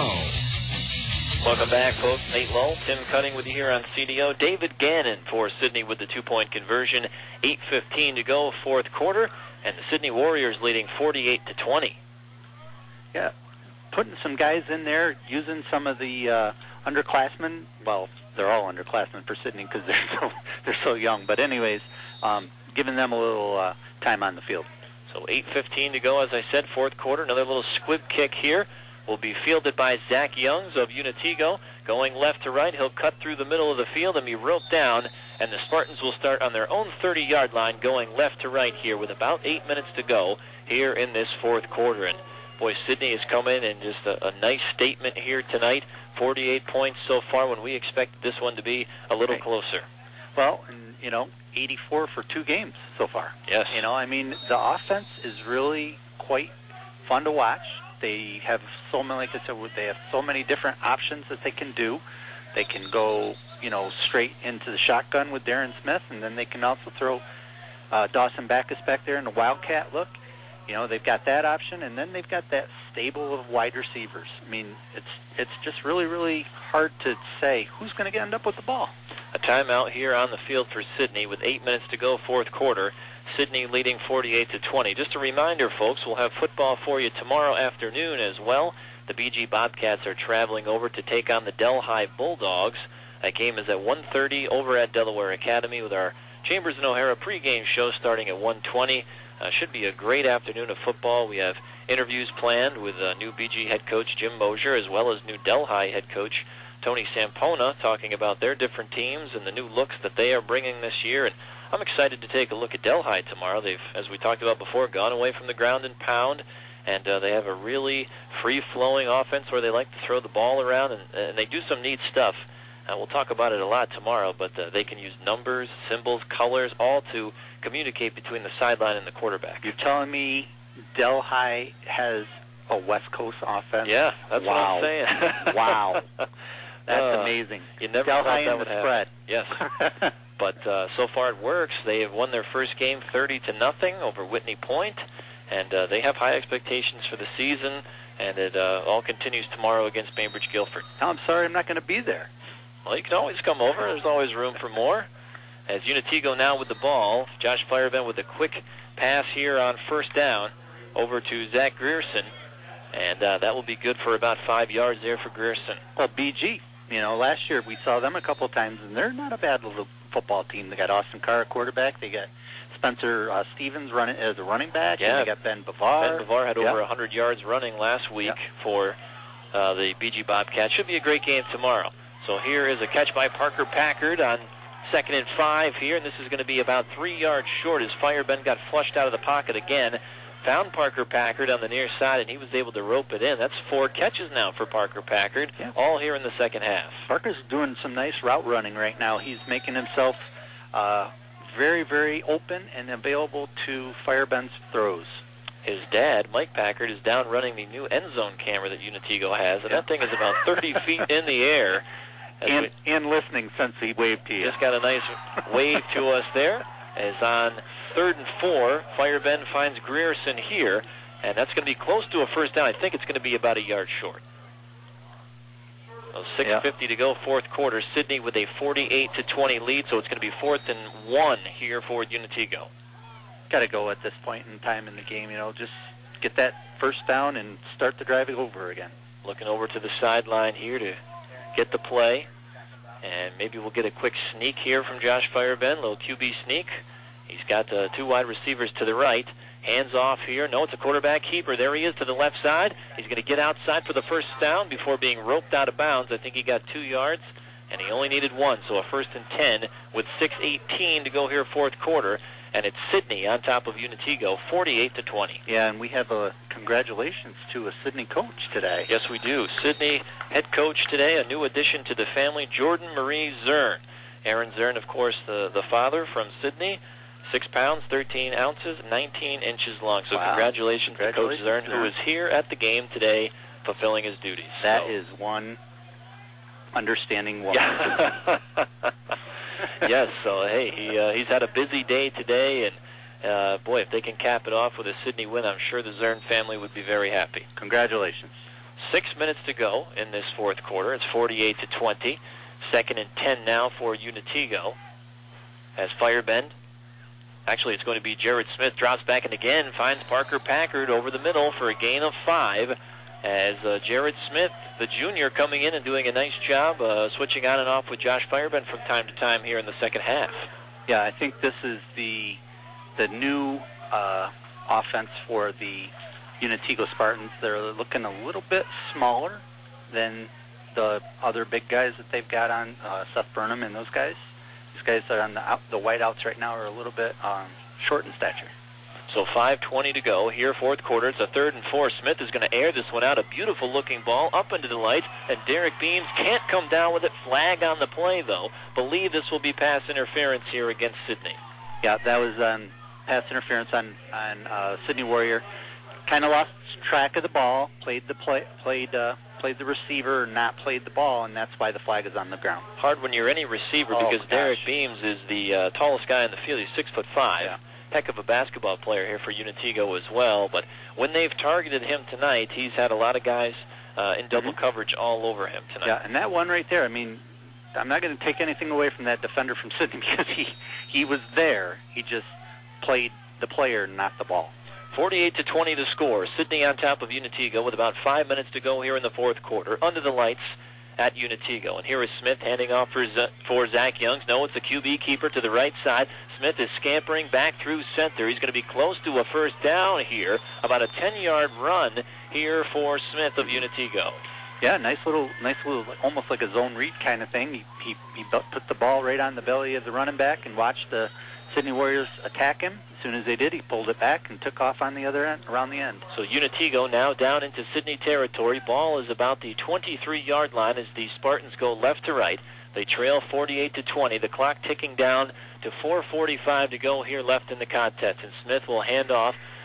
Welcome back, folks. Nate Lull, Tim Cutting with you here on CDO. David Gannon for Sydney with the 2-point conversion. 8:15 to go, fourth quarter, and the Sydney Warriors leading 48-20. Yeah, putting some guys in there, using some of the underclassmen. Well, they're all underclassmen for Sydney because they're so young. But anyways, giving them a little time on the field. So 8:15 to go, as I said, fourth quarter. Another little squib kick here will be fielded by Zach Youngs of Unitego. Going left to right, he'll cut through the middle of the field and be roped down, and the Spartans will start on their own 30-yard line going left to right here with about 8 minutes to go here in this fourth quarter. And boy, Sydney has come in and just a nice statement here tonight. 48 points so far when we expected this one to be a little closer. Well, and, 84 for 2 games so far. Yes. The offense is really quite fun to watch. They have so many, like I said, they have so many different options that they can do. They can go, straight into the shotgun with Darren Smith, and then they can also throw Dawson Backus back there in the Wildcat look. They've got that option, and then they've got that stable of wide receivers. It's just really, really hard to say who's going to end up with the ball. A timeout here on the field for Sydney with 8 minutes to go, fourth quarter. Sydney leading 48-20. Just a reminder, folks, we'll have football for you tomorrow afternoon as well. The BG Bobcats are traveling over to take on the Delhi Bulldogs. That game is at 1:30 over at Delaware Academy with our Chambers and O'Hara pregame show starting at 1:20. Should be a great afternoon of football. We have interviews planned with new BG head coach Jim Mosier as well as new Delhi head coach Tony Sampona talking about their different teams and the new looks that they are bringing this year. And I'm excited to take a look at Delhi tomorrow. They've, as we talked about before, gone away from the ground and pound, and they have a really free-flowing offense where they like to throw the ball around, and they do some neat stuff. We'll talk about it a lot tomorrow, but they can use numbers, symbols, colors, all to communicate between the sideline and the quarterback. You're telling me Delhi has a West Coast offense? Yeah, that's what I'm saying. Wow. That's amazing. You never Delhi thought that and would the happen. Yes. But so far it works. They have won their first game 30-0 over Whitney Point, and they have high expectations for the season, and it all continues tomorrow against Bainbridge Guilford. Oh, I'm sorry I'm not going to be there. Well, you can always come over. There's always room for more. As Unitigo now with the ball, Josh Firebend with a quick pass here on first down over to Zach Grierson, and that will be good for about 5 yards there for Grierson. Well, BG, last year we saw them a couple times, and they're not a bad little football team. They got Austin Carr, quarterback. They got Spencer Stevens running as a running back. Yeah. And they got Ben Bavar. Ben Bavar had over 100 yards running last week for the BG Bobcats. Should be a great game tomorrow. So here is a catch by Parker Packard on 2nd and 5 here, and this is going to be about 3 yards short as Firebend got flushed out of the pocket again. Found Parker Packard on the near side, and he was able to rope it in. That's 4 catches now for Parker Packard, all here in the second half. Parker's doing some nice route running right now. He's making himself very, very open and available to Firebend's throws. His dad, Mike Packard, is down running the new end zone camera that Unitigo has, and that thing is about 30 feet in the air. And listening since he waved to you. Just got a nice wave to us there. As on 3rd and 4, Firebend finds Grierson here, and that's going to be close to a first down. I think it's going to be about a yard short. So 6:50 to go, fourth quarter. Sidney with a 48-20 lead, so it's going to be 4th and 1 here for Unitigo. Got to go at this point in time in the game, just get that first down and start the drive over again. Looking over to the sideline here to get the play, and maybe we'll get a quick sneak here from Josh Firebend, little QB sneak. He's got 2 wide receivers to the right. Hands off here. No, it's a quarterback keeper. There he is to the left side. He's going to get outside for the first down before being roped out of bounds. I think he got 2 yards, and he only needed 1, so a 1st and 10 with 6:18 to go here, fourth quarter. And it's Sidney on top of Unitigo, 48-20. Yeah, and we have a congratulations to a Sidney coach today. Yes, we do. Sidney head coach today, a new addition to the family, Jordan Marie Zern. Aaron Zern, of course, the father from Sidney, 6 pounds, 13 ounces, 19 inches long. So congratulations to Coach Zern, who is here at the game today fulfilling his duties. That is one understanding woman. Yes, so hey, he's had a busy day today, and boy, if they can cap it off with a Sidney win, I'm sure the Zern family would be very happy. Congratulations. 6 minutes to go in this fourth quarter. It's 48-20. 2nd and 10 now for Unitigo. As Firebend, actually it's going to be Jared Smith, drops back and again finds Parker Packard over the middle for a gain of 5. As Jared Smith, the junior, coming in and doing a nice job switching on and off with Josh Firebend from time to time here in the second half. Yeah, I think this is the new offense for the Unitigo Spartans. They're looking a little bit smaller than the other big guys that they've got on, Seth Burnham and those guys. These guys that are on the whiteouts right now are a little bit short in stature. So 5:20 to go here, fourth quarter. It's a 3rd and 4. Smith is going to air this one out. A beautiful-looking ball up into the lights, and Derek Beams can't come down with it. Flag on the play, though. Believe this will be pass interference here against Sidney. Yeah, that was pass interference on Sidney Warrior. Kind of lost track of the ball. Played the receiver, not played the ball, and that's why the flag is on the ground. Hard when you're any receiver because Derek Beams is the tallest guy in the field. He's 6'5". Yeah. Heck of a basketball player here for Unitigo as well. But when they've targeted him tonight, he's had a lot of guys in double coverage all over him tonight. Yeah, and that one right there, I mean, I'm not going to take anything away from that defender from Sidney because he was there. He just played the player, not the ball. 48-20 to score. Sidney on top of Unitigo with about 5 minutes to go here in the fourth quarter. Under the lights at Unitigo. And here is Smith handing off for Zach Youngs. No, it's the QB keeper to the right side. Smith is scampering back through center. He's going to be close to a first down here. About a 10-yard run here for Smith of Unitigo. Yeah, nice little, almost like a zone read kind of thing. He put the ball right on the belly of the running back and watched the Sidney Warriors attack him. As soon as they did, he pulled it back and took off on the other end, around the end. So Unitigo now down into Sidney territory. Ball is about the 23-yard line as the Spartans go left to right. They trail 48-20. The clock ticking down to 4:45 to go here left in the contest. And Smith will hand off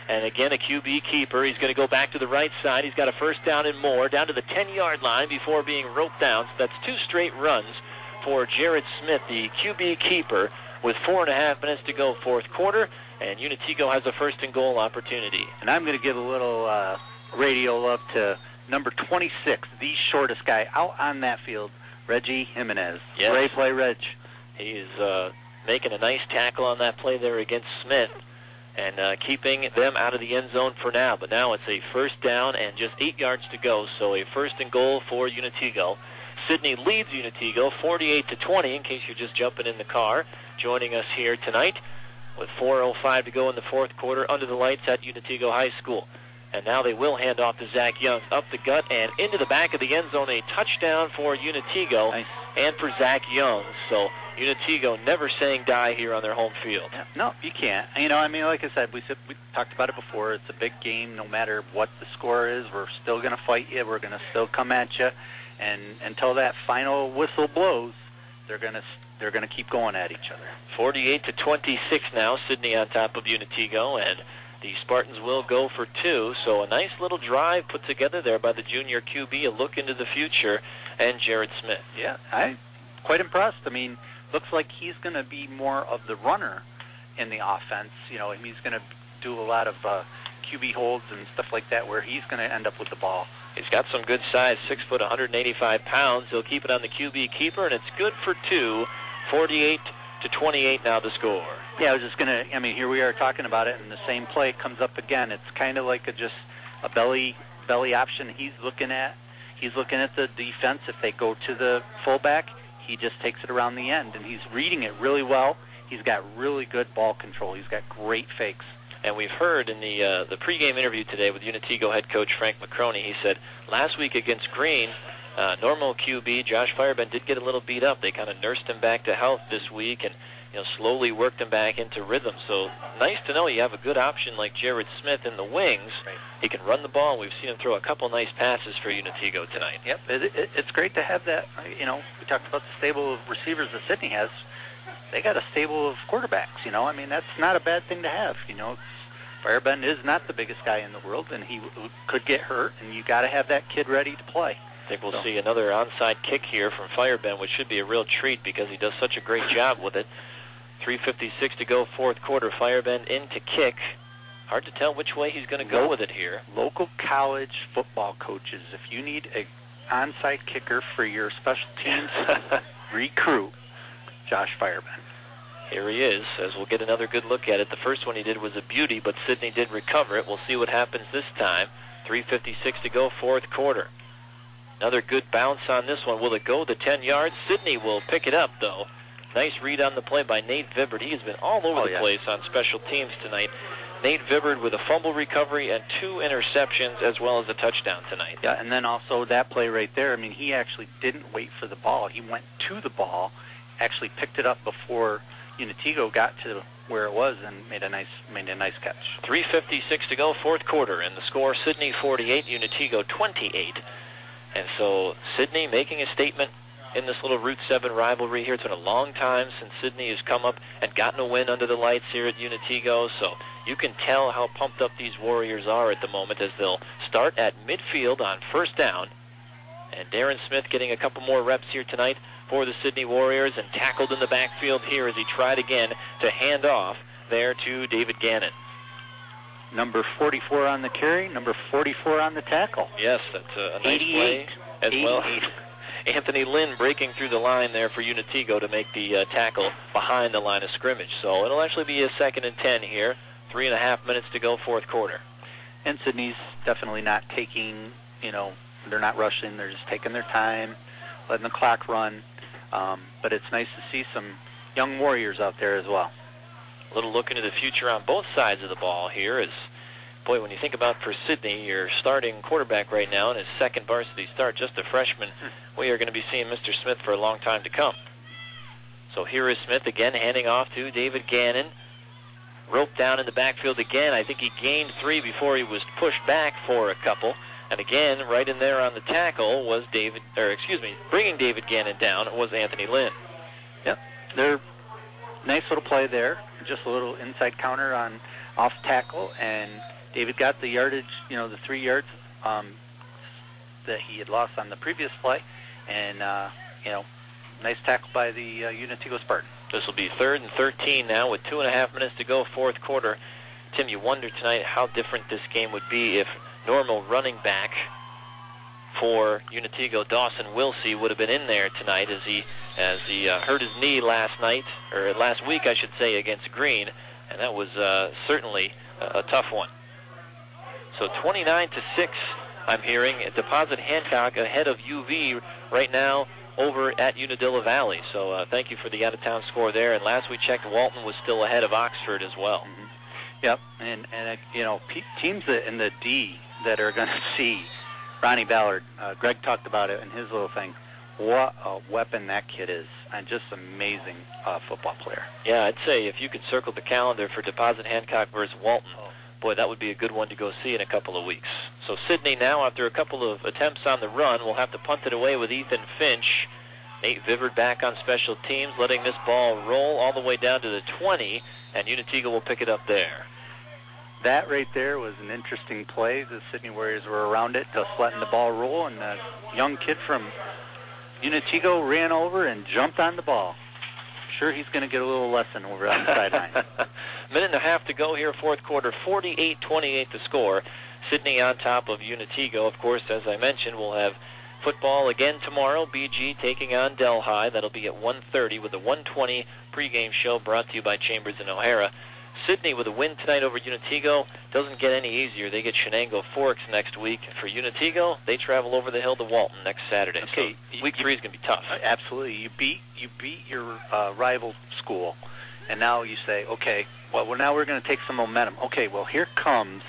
And again, a QB keeper. He's going to go back to the right side. He's got a first down and more, down to the 10-yard line before being roped down. So that's 2 straight runs for Jared Smith, the QB keeper, with 4.5 minutes to go, fourth quarter. And Unitego has a first and goal opportunity. And I'm going to give a little radio love to number 26, the shortest guy out on that field, Reggie Jimenez. Yes. Great play, Reg. He's making a nice tackle on that play there against Smith and keeping them out of the end zone for now. But now it's a first down and just 8 yards to go, so a first and goal for Unitego. Sidney leads Unitego 48-20, in case you're just jumping in the car, joining us here tonight with 4:05 to go in the fourth quarter under the lights at Unitego High School. And now they will hand off to Zach Young up the gut and into the back of the end zone. A touchdown for Unitego and for Zach Young. So Unitego never saying die here on their home field. Yeah, no, you can't. You know, I mean, like I said, we talked about it before. It's a big game. No matter what the score is, we're still going to fight you. We're going to still come at you. And until that final whistle blows, they're going to keep going at each other. 48-26 now. Sidney on top of Unitego, and the Spartans will go for 2. So a nice little drive put together there by the junior QB, a look into the future, and Jared Smith. Yeah, I'm quite impressed. I mean, looks like he's going to be more of the runner in the offense. You know, he's going to do a lot of QB holds and stuff like that where he's going to end up with the ball. He's got some good size, 6 foot, 185 pounds. He'll keep it on the QB keeper, and it's good for 2. 48-28 now the score. Yeah, I was just going to, I mean, here we are talking about it, and the same play comes up again. It's kind of like just a belly option he's looking at. He's looking at the defense. If they go to the fullback, he just takes it around the end, and he's reading it really well. He's got really good ball control. He's got great fakes. And we've heard in the pregame interview today with Unitego head coach Frank McCroney, he said last week against Green, normal QB Josh Fireman did get a little beat up. They kind of nursed him back to health this week and slowly worked him back into rhythm. So nice to know you have a good option like Jared Smith in the wings. Right. He can run the ball. We've seen him throw a couple nice passes for Unitego tonight. Yep, it's great to have that. You know, we talked about the stable of receivers that Sidney has. They got a stable of quarterbacks. You know, I mean, that's not a bad thing to have. You know, Fireman is not the biggest guy in the world, and he could get hurt, and you got to have that kid ready to play. I think we'll see another onside kick here from Fireman, which should be a real treat because he does such a great job with it. 3:56 to go, fourth quarter. Fireman in to kick. Hard to tell which way he's going to go with it here. Local college football coaches, if you need an onside kicker for your special teams, recruit Josh Fireman. Here he is, as we'll get another good look at it. The first one he did was a beauty, but Sidney did recover it. We'll see what happens this time. 3:56 to go, fourth quarter. Another good bounce on this one. Will it go the 10 yards? Sidney will pick it up, though. Nice read on the play by Nate Vibbard. He has been all over the place on special teams tonight. Nate Vibbard with a fumble recovery and 2 interceptions as well as a touchdown tonight. Yeah, and then also that play right there. I mean, he actually didn't wait for the ball. He went to the ball, actually picked it up before Unitego got to where it was and made a nice catch. 3:56 to go, fourth quarter, and the score: Sidney 48, Unitego 28. And so Sidney making a statement in this little Route 7 rivalry here. It's been a long time since Sidney has come up and gotten a win under the lights here at Unitego. So you can tell how pumped up these Warriors are at the moment as they'll start at midfield on first down. And Darren Smith getting a couple more reps here tonight for the Sidney Warriors and tackled in the backfield here as he tried again to hand off there to David Gannon. Number 44 on the carry, number 44 on the tackle. Yes, that's a nice play as well. Anthony Lynn breaking through the line there for Unitego to make the tackle behind the line of scrimmage. So it'll actually be a 2nd and 10 here. 3.5 minutes to go, fourth quarter. And Sidney's definitely not taking, they're not rushing. They're just taking their time, letting the clock run. But it's nice to see some young Warriors out there as well. A little look into the future on both sides of the ball here is, boy, when you think about for Sidney, your starting quarterback right now in his second varsity start, just a freshman, we are going to be seeing Mr. Smith for a long time to come. So here is Smith again, handing off to David Gannon. Roped down in the backfield again. I think he gained 3 before he was pushed back for a couple. And again, right in there on the tackle was bringing David Gannon down was Anthony Lynn. Yep, they're nice little play there. Just a little inside counter on off tackle, and David got the yardage, the 3 yards that he had lost on the previous play, and nice tackle by the Unatigo Spartan. This will be 3rd and 13 now with 2.5 minutes to go, fourth quarter. Tim, you wonder tonight how different this game would be if normal running back for Unatigo, Dawson Wilsey, would have been in there tonight as he hurt his knee last week, I should say, against Green, and that was certainly a tough one. So 29-6, I'm hearing. Deposit Hancock ahead of UV right now over at Unadilla Valley. So thank you for the out-of-town score there. And last we checked, Walton was still ahead of Oxford as well. Mm-hmm. Yep, and teams in the D that are going to see Ronnie Ballard, Greg talked about it in his little thing. What a weapon that kid is, and just amazing football player. Yeah, I'd say if you could circle the calendar for Deposit Hancock versus Walton, boy, that would be a good one to go see in a couple of weeks. So Sidney now, after a couple of attempts on the run, will have to punt it away with Ethan Finch. Nate Vivard back on special teams, letting this ball roll all the way down to the 20, and Unatigo will pick it up there. That right there was an interesting play. The Sidney Warriors were around it, just letting the ball roll, and a young kid from Unatigo ran over and jumped on the ball. Sure, he's going to get a little lesson over on the sideline. Minute and a half to go here, fourth quarter, 48-28 to score. Sidney on top of Unatigo. Of course, as I mentioned, we'll have football again tomorrow. BG taking on Delhi. That'll be at 1:30 with the 1:20 pregame show brought to you by Chambers and O'Hara. Sidney with a win tonight over Unatigo doesn't get any easier. They get Shenango Forks next week. For Unatigo, they travel over the hill to Walton next Saturday. Okay, so week 3 is going to be tough. Absolutely. You beat your rival school, and now you say, okay, well now we're going to take some momentum. Okay, well here comes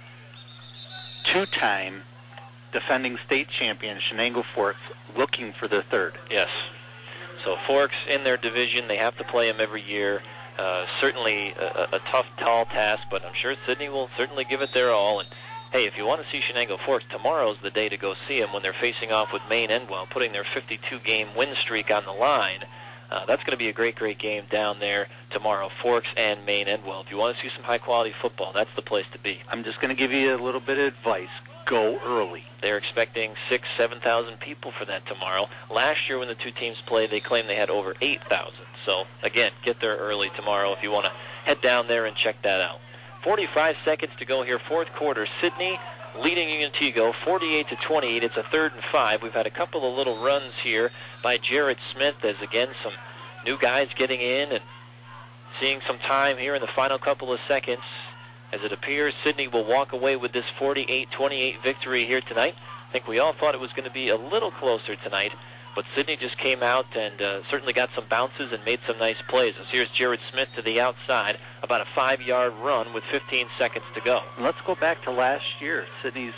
2-time defending state champion Shenango Forks looking for their 3rd. Yes. So Forks in their division, they have to play them every year. Certainly a tough, tall task, but I'm sure Sidney will certainly give it their all. And hey, if you want to see Shenango Forks, tomorrow's the day to go see them when they're facing off with Maine Endwell, putting their 52-game win streak on the line. That's going to be a great, great game down there tomorrow, Forks and Maine Endwell. If you want to see some high-quality football, that's the place to be. I'm just going to give you a little bit of advice. Go early. They're expecting 6,000 to 7,000 people for that tomorrow. Last year when the two teams played, they claimed they had over 8,000. So, again, get there early tomorrow if you want to head down there and check that out. 45 seconds to go here, fourth quarter. Sidney leading Unatigo 48-28. It's a 3rd and 5. We've had a couple of little runs here by Jarrett Smith as, again, some new guys getting in and seeing some time here in the final couple of seconds. As it appears, Sidney will walk away with this 48-28 victory here tonight. I think we all thought it was going to be a little closer tonight, but Sidney just came out and certainly got some bounces and made some nice plays. As here's Jared Smith to the outside, about a 5-yard run with 15 seconds to go. Let's go back to last year. Sidney's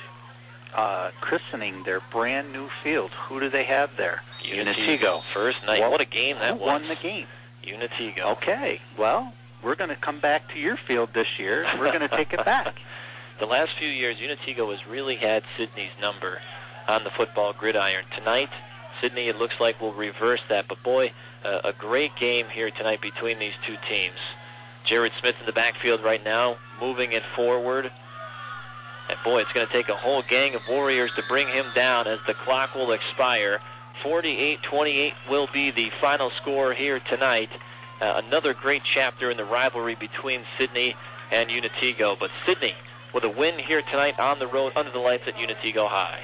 christening their brand new field. Who do they have there? Unatigo. First night. What a game that was. Who won the game? Unatigo. Okay, well, we're going to come back to your field this year, and we're going to take it back. The last few years, Unatigo has really had Sidney's number on the football gridiron. Tonight, Sidney, it looks like, will reverse that. But, boy, a great game here tonight between these two teams. Jared Smith in the backfield right now, moving it forward. And, boy, it's going to take a whole gang of Warriors to bring him down as the clock will expire. 48-28 will be the final score here tonight. Another great chapter in the rivalry between Sidney and Unatigo. But Sidney with a win here tonight on the road under the lights at Unatigo High.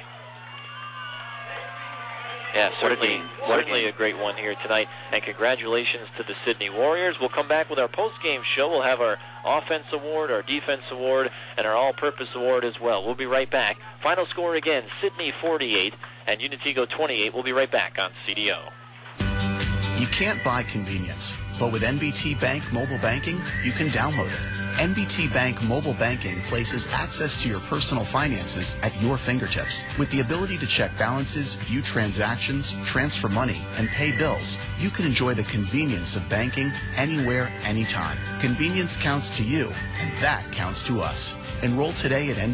Yeah, certainly a great one here tonight. And congratulations to the Sidney Warriors. We'll come back with our post-game show. We'll have our offense award, our defense award, and our all-purpose award as well. We'll be right back. Final score again, Sidney 48 and Unatigo 28. We'll be right back on CDO. You can't buy convenience, but with NBT Bank mobile banking, you can download it. NBT Bank mobile banking places access to your personal finances at your fingertips. With the ability to check balances, view transactions, transfer money, and pay bills, you can enjoy the convenience of banking anywhere, anytime. Convenience counts to you, and that counts to us. Enroll today at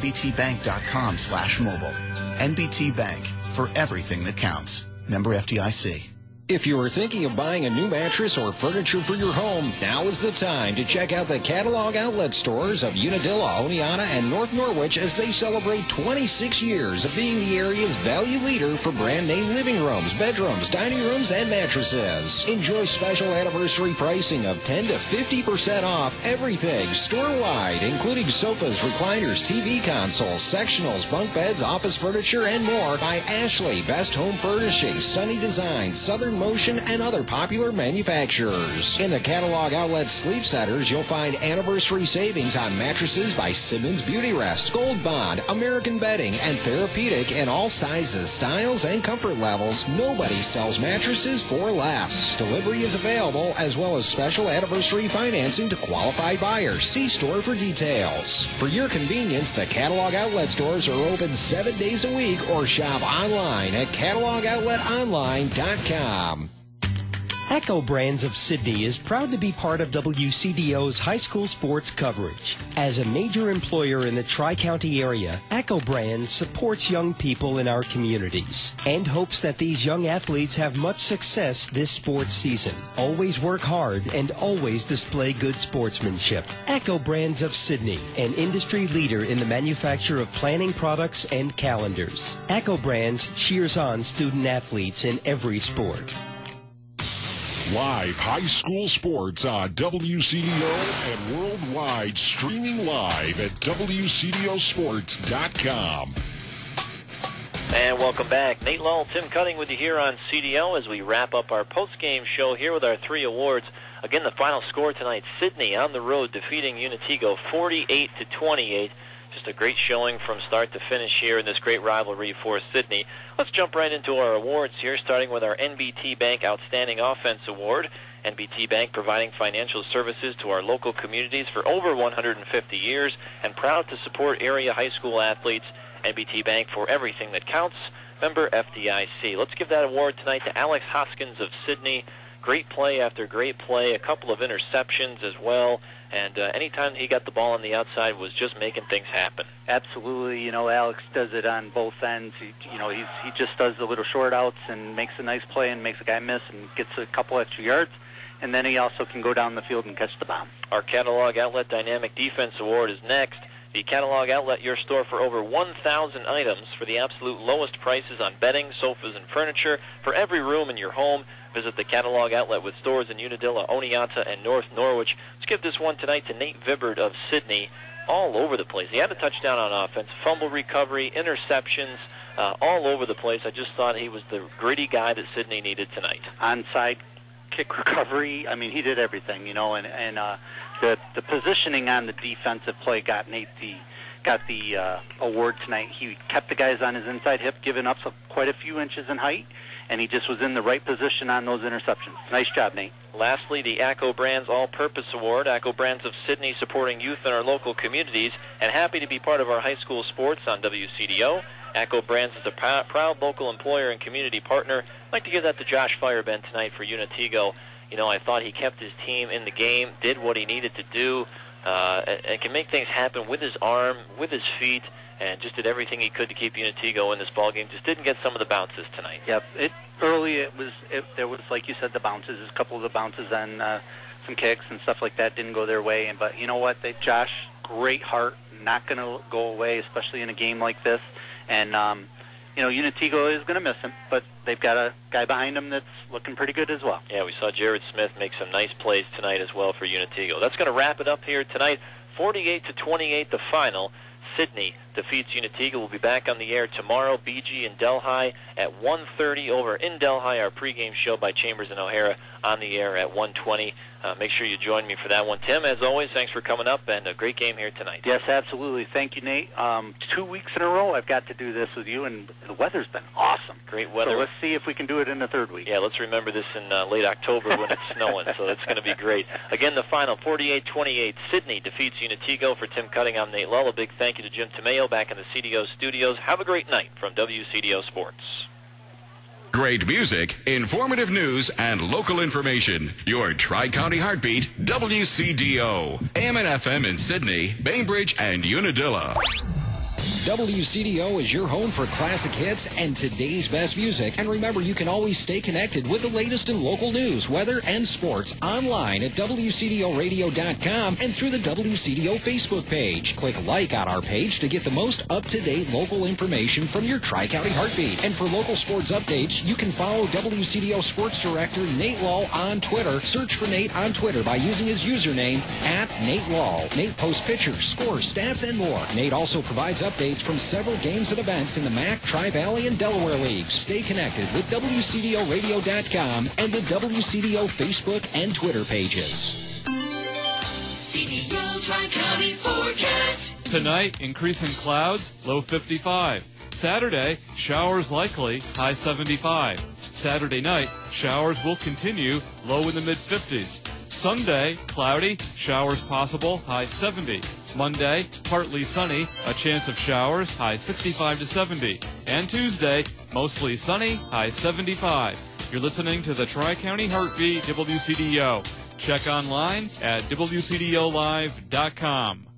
nbtbank.com/mobile. NBT Bank, for everything that counts. Member FDIC. If you are thinking of buying a new mattress or furniture for your home, now is the time to check out the catalog outlet stores of Unadilla, Oneonta, and North Norwich as they celebrate 26 years of being the area's value leader for brand name living rooms, bedrooms, dining rooms, and mattresses. Enjoy special anniversary pricing of 10 to 50% off everything store-wide, including sofas, recliners, TV consoles, sectionals, bunk beds, office furniture, and more by Ashley, Best Home Furnishings, Sunny Design, Southern Motion, and other popular manufacturers. In the catalog outlet sleep centers, you'll find anniversary savings on mattresses by Simmons Beauty Rest, Gold Bond, American Bedding, and Therapeutic in all sizes, styles, and comfort levels. Nobody sells mattresses for less. Delivery is available, as well as special anniversary financing to qualified buyers. See store for details. For your convenience, the catalog outlet stores are open 7 days a week or shop online at catalogoutletonline.com. Echo Brands of Sydney is proud to be part of WCDO's high school sports coverage. As a major employer in the Tri-County area, Echo Brands supports young people in our communities and hopes that these young athletes have much success this sports season. Always work hard and always display good sportsmanship. Echo Brands of Sydney, an industry leader in the manufacture of planning products and calendars. Echo Brands cheers on student athletes in every sport. Live high school sports on WCDO and worldwide, streaming live at WCDOsports.com. And welcome back. Nate Lull, Tim Cutting with you here on CDO as we wrap up our post-game show here with our 3 awards. Again, the final score tonight, Sydney on the road defeating Unatigo 48-28. Just a great showing from start to finish here in this great rivalry for Sydney. Let's jump right into our awards here, starting with our NBT Bank Outstanding Offense Award. NBT Bank providing financial services to our local communities for over 150 years and proud to support area high school athletes. NBT Bank for everything that counts. Member FDIC. Let's give that award tonight to Alex Hoskins of Sydney. Great play after great play, a couple of interceptions as well. And anytime he got the ball on the outside was just making things happen. Absolutely. You know, Alex does it on both ends. He just does the little short outs and makes a nice play and makes a guy miss and gets a couple extra yards. And then he also can go down the field and catch the bomb. Our Catalog Outlet Dynamic Defense Award is next. The Catalog Outlet, your store for over 1,000 items for the absolute lowest prices on bedding, sofas, and furniture for every room in your home. Visit the Catalog Outlet with stores in Unadilla, Oneonta, and North Norwich. Let's give this one tonight to Nate Vibbard of Sydney. All over the place. He had a touchdown on offense, fumble recovery, interceptions, all over the place. I just thought he was the gritty guy that Sydney needed tonight. Onside kick recovery. I mean, he did everything, you know, and the positioning on the defensive play got Nate the award tonight. He kept the guys on his inside hip, giving up quite a few inches in height, and he just was in the right position on those interceptions. Nice job, Nate. Lastly, the ACCO Brands All-Purpose Award. ACCO Brands of Sydney supporting youth in our local communities and happy to be part of our high school sports on WCDO. ACCO Brands is a proud local employer and community partner. I'd like to give that to Josh Firebend tonight for Unatigo. You know, I thought he kept his team in the game, did what he needed to do, and can make things happen with his arm, with his feet, and just did everything he could to keep Unatigo in this ballgame. Just didn't get some of the bounces tonight. Yep. There was, like you said, the bounces. A couple of the bounces on some kicks and stuff like that didn't go their way. But you know what? Josh, great heart, not going to go away, especially in a game like this. And, you know, Unatigo is going to miss him, but they've got a guy behind him that's looking pretty good as well. Yeah, we saw Jared Smith make some nice plays tonight as well for Unatigo. That's going to wrap it up here tonight. 48-28 the final. Sydney defeats Unatigo. We'll be back on the air tomorrow. BG and Delhi at 1:30 over in Delhi. Our pregame show by Chambers and O'Hara on the air at 1:20. Make sure you join me for that one. Tim, as always, thanks for coming up, and a great game here tonight. Yes, absolutely. Thank you, Nate. 2 weeks in a row I've got to do this with you, and the weather's been awesome. Great weather. So let's see if we can do it in the third week. Yeah, let's remember this in late October when it's snowing, so that's going to be great. Again, the final, 48-28. Sydney defeats Unatigo. For Tim Cutting, I'm Nate Lull. A big thank you to Jim Tomeo back in the CDO studios. Have a great night from WCDO Sports. Great music, informative news, and local information. Your Tri-County Heartbeat, WCDO. AM and FM in Sydney, Bainbridge, and Unadilla. WCDO is your home for classic hits and today's best music. And remember, you can always stay connected with the latest in local news, weather, and sports online at WCDOradio.com and through the WCDO Facebook page. Click like on our page to get the most up-to-date local information from your Tri-County Heartbeat. And for local sports updates, you can follow WCDO Sports Director Nate Lahl on Twitter. Search for Nate on Twitter by using his username @NateLahl. Nate posts pictures, scores, stats, and more. Nate also provides updates from several games and events in the MAC, Tri-Valley, and Delaware Leagues. Stay connected with WCDOradio.com and the WCDO Facebook and Twitter pages. CDO Tri-County forecast. Tonight, increasing clouds, low 55. Saturday, showers likely, high 75. Saturday night, showers will continue, low in the mid-50s. Sunday, cloudy, showers possible, high 70. Monday, partly sunny, a chance of showers, high 65 to 70. And Tuesday, mostly sunny, high 75. You're listening to the Tri-County Heartbeat, WCDO. Check online at WCDOlive.com.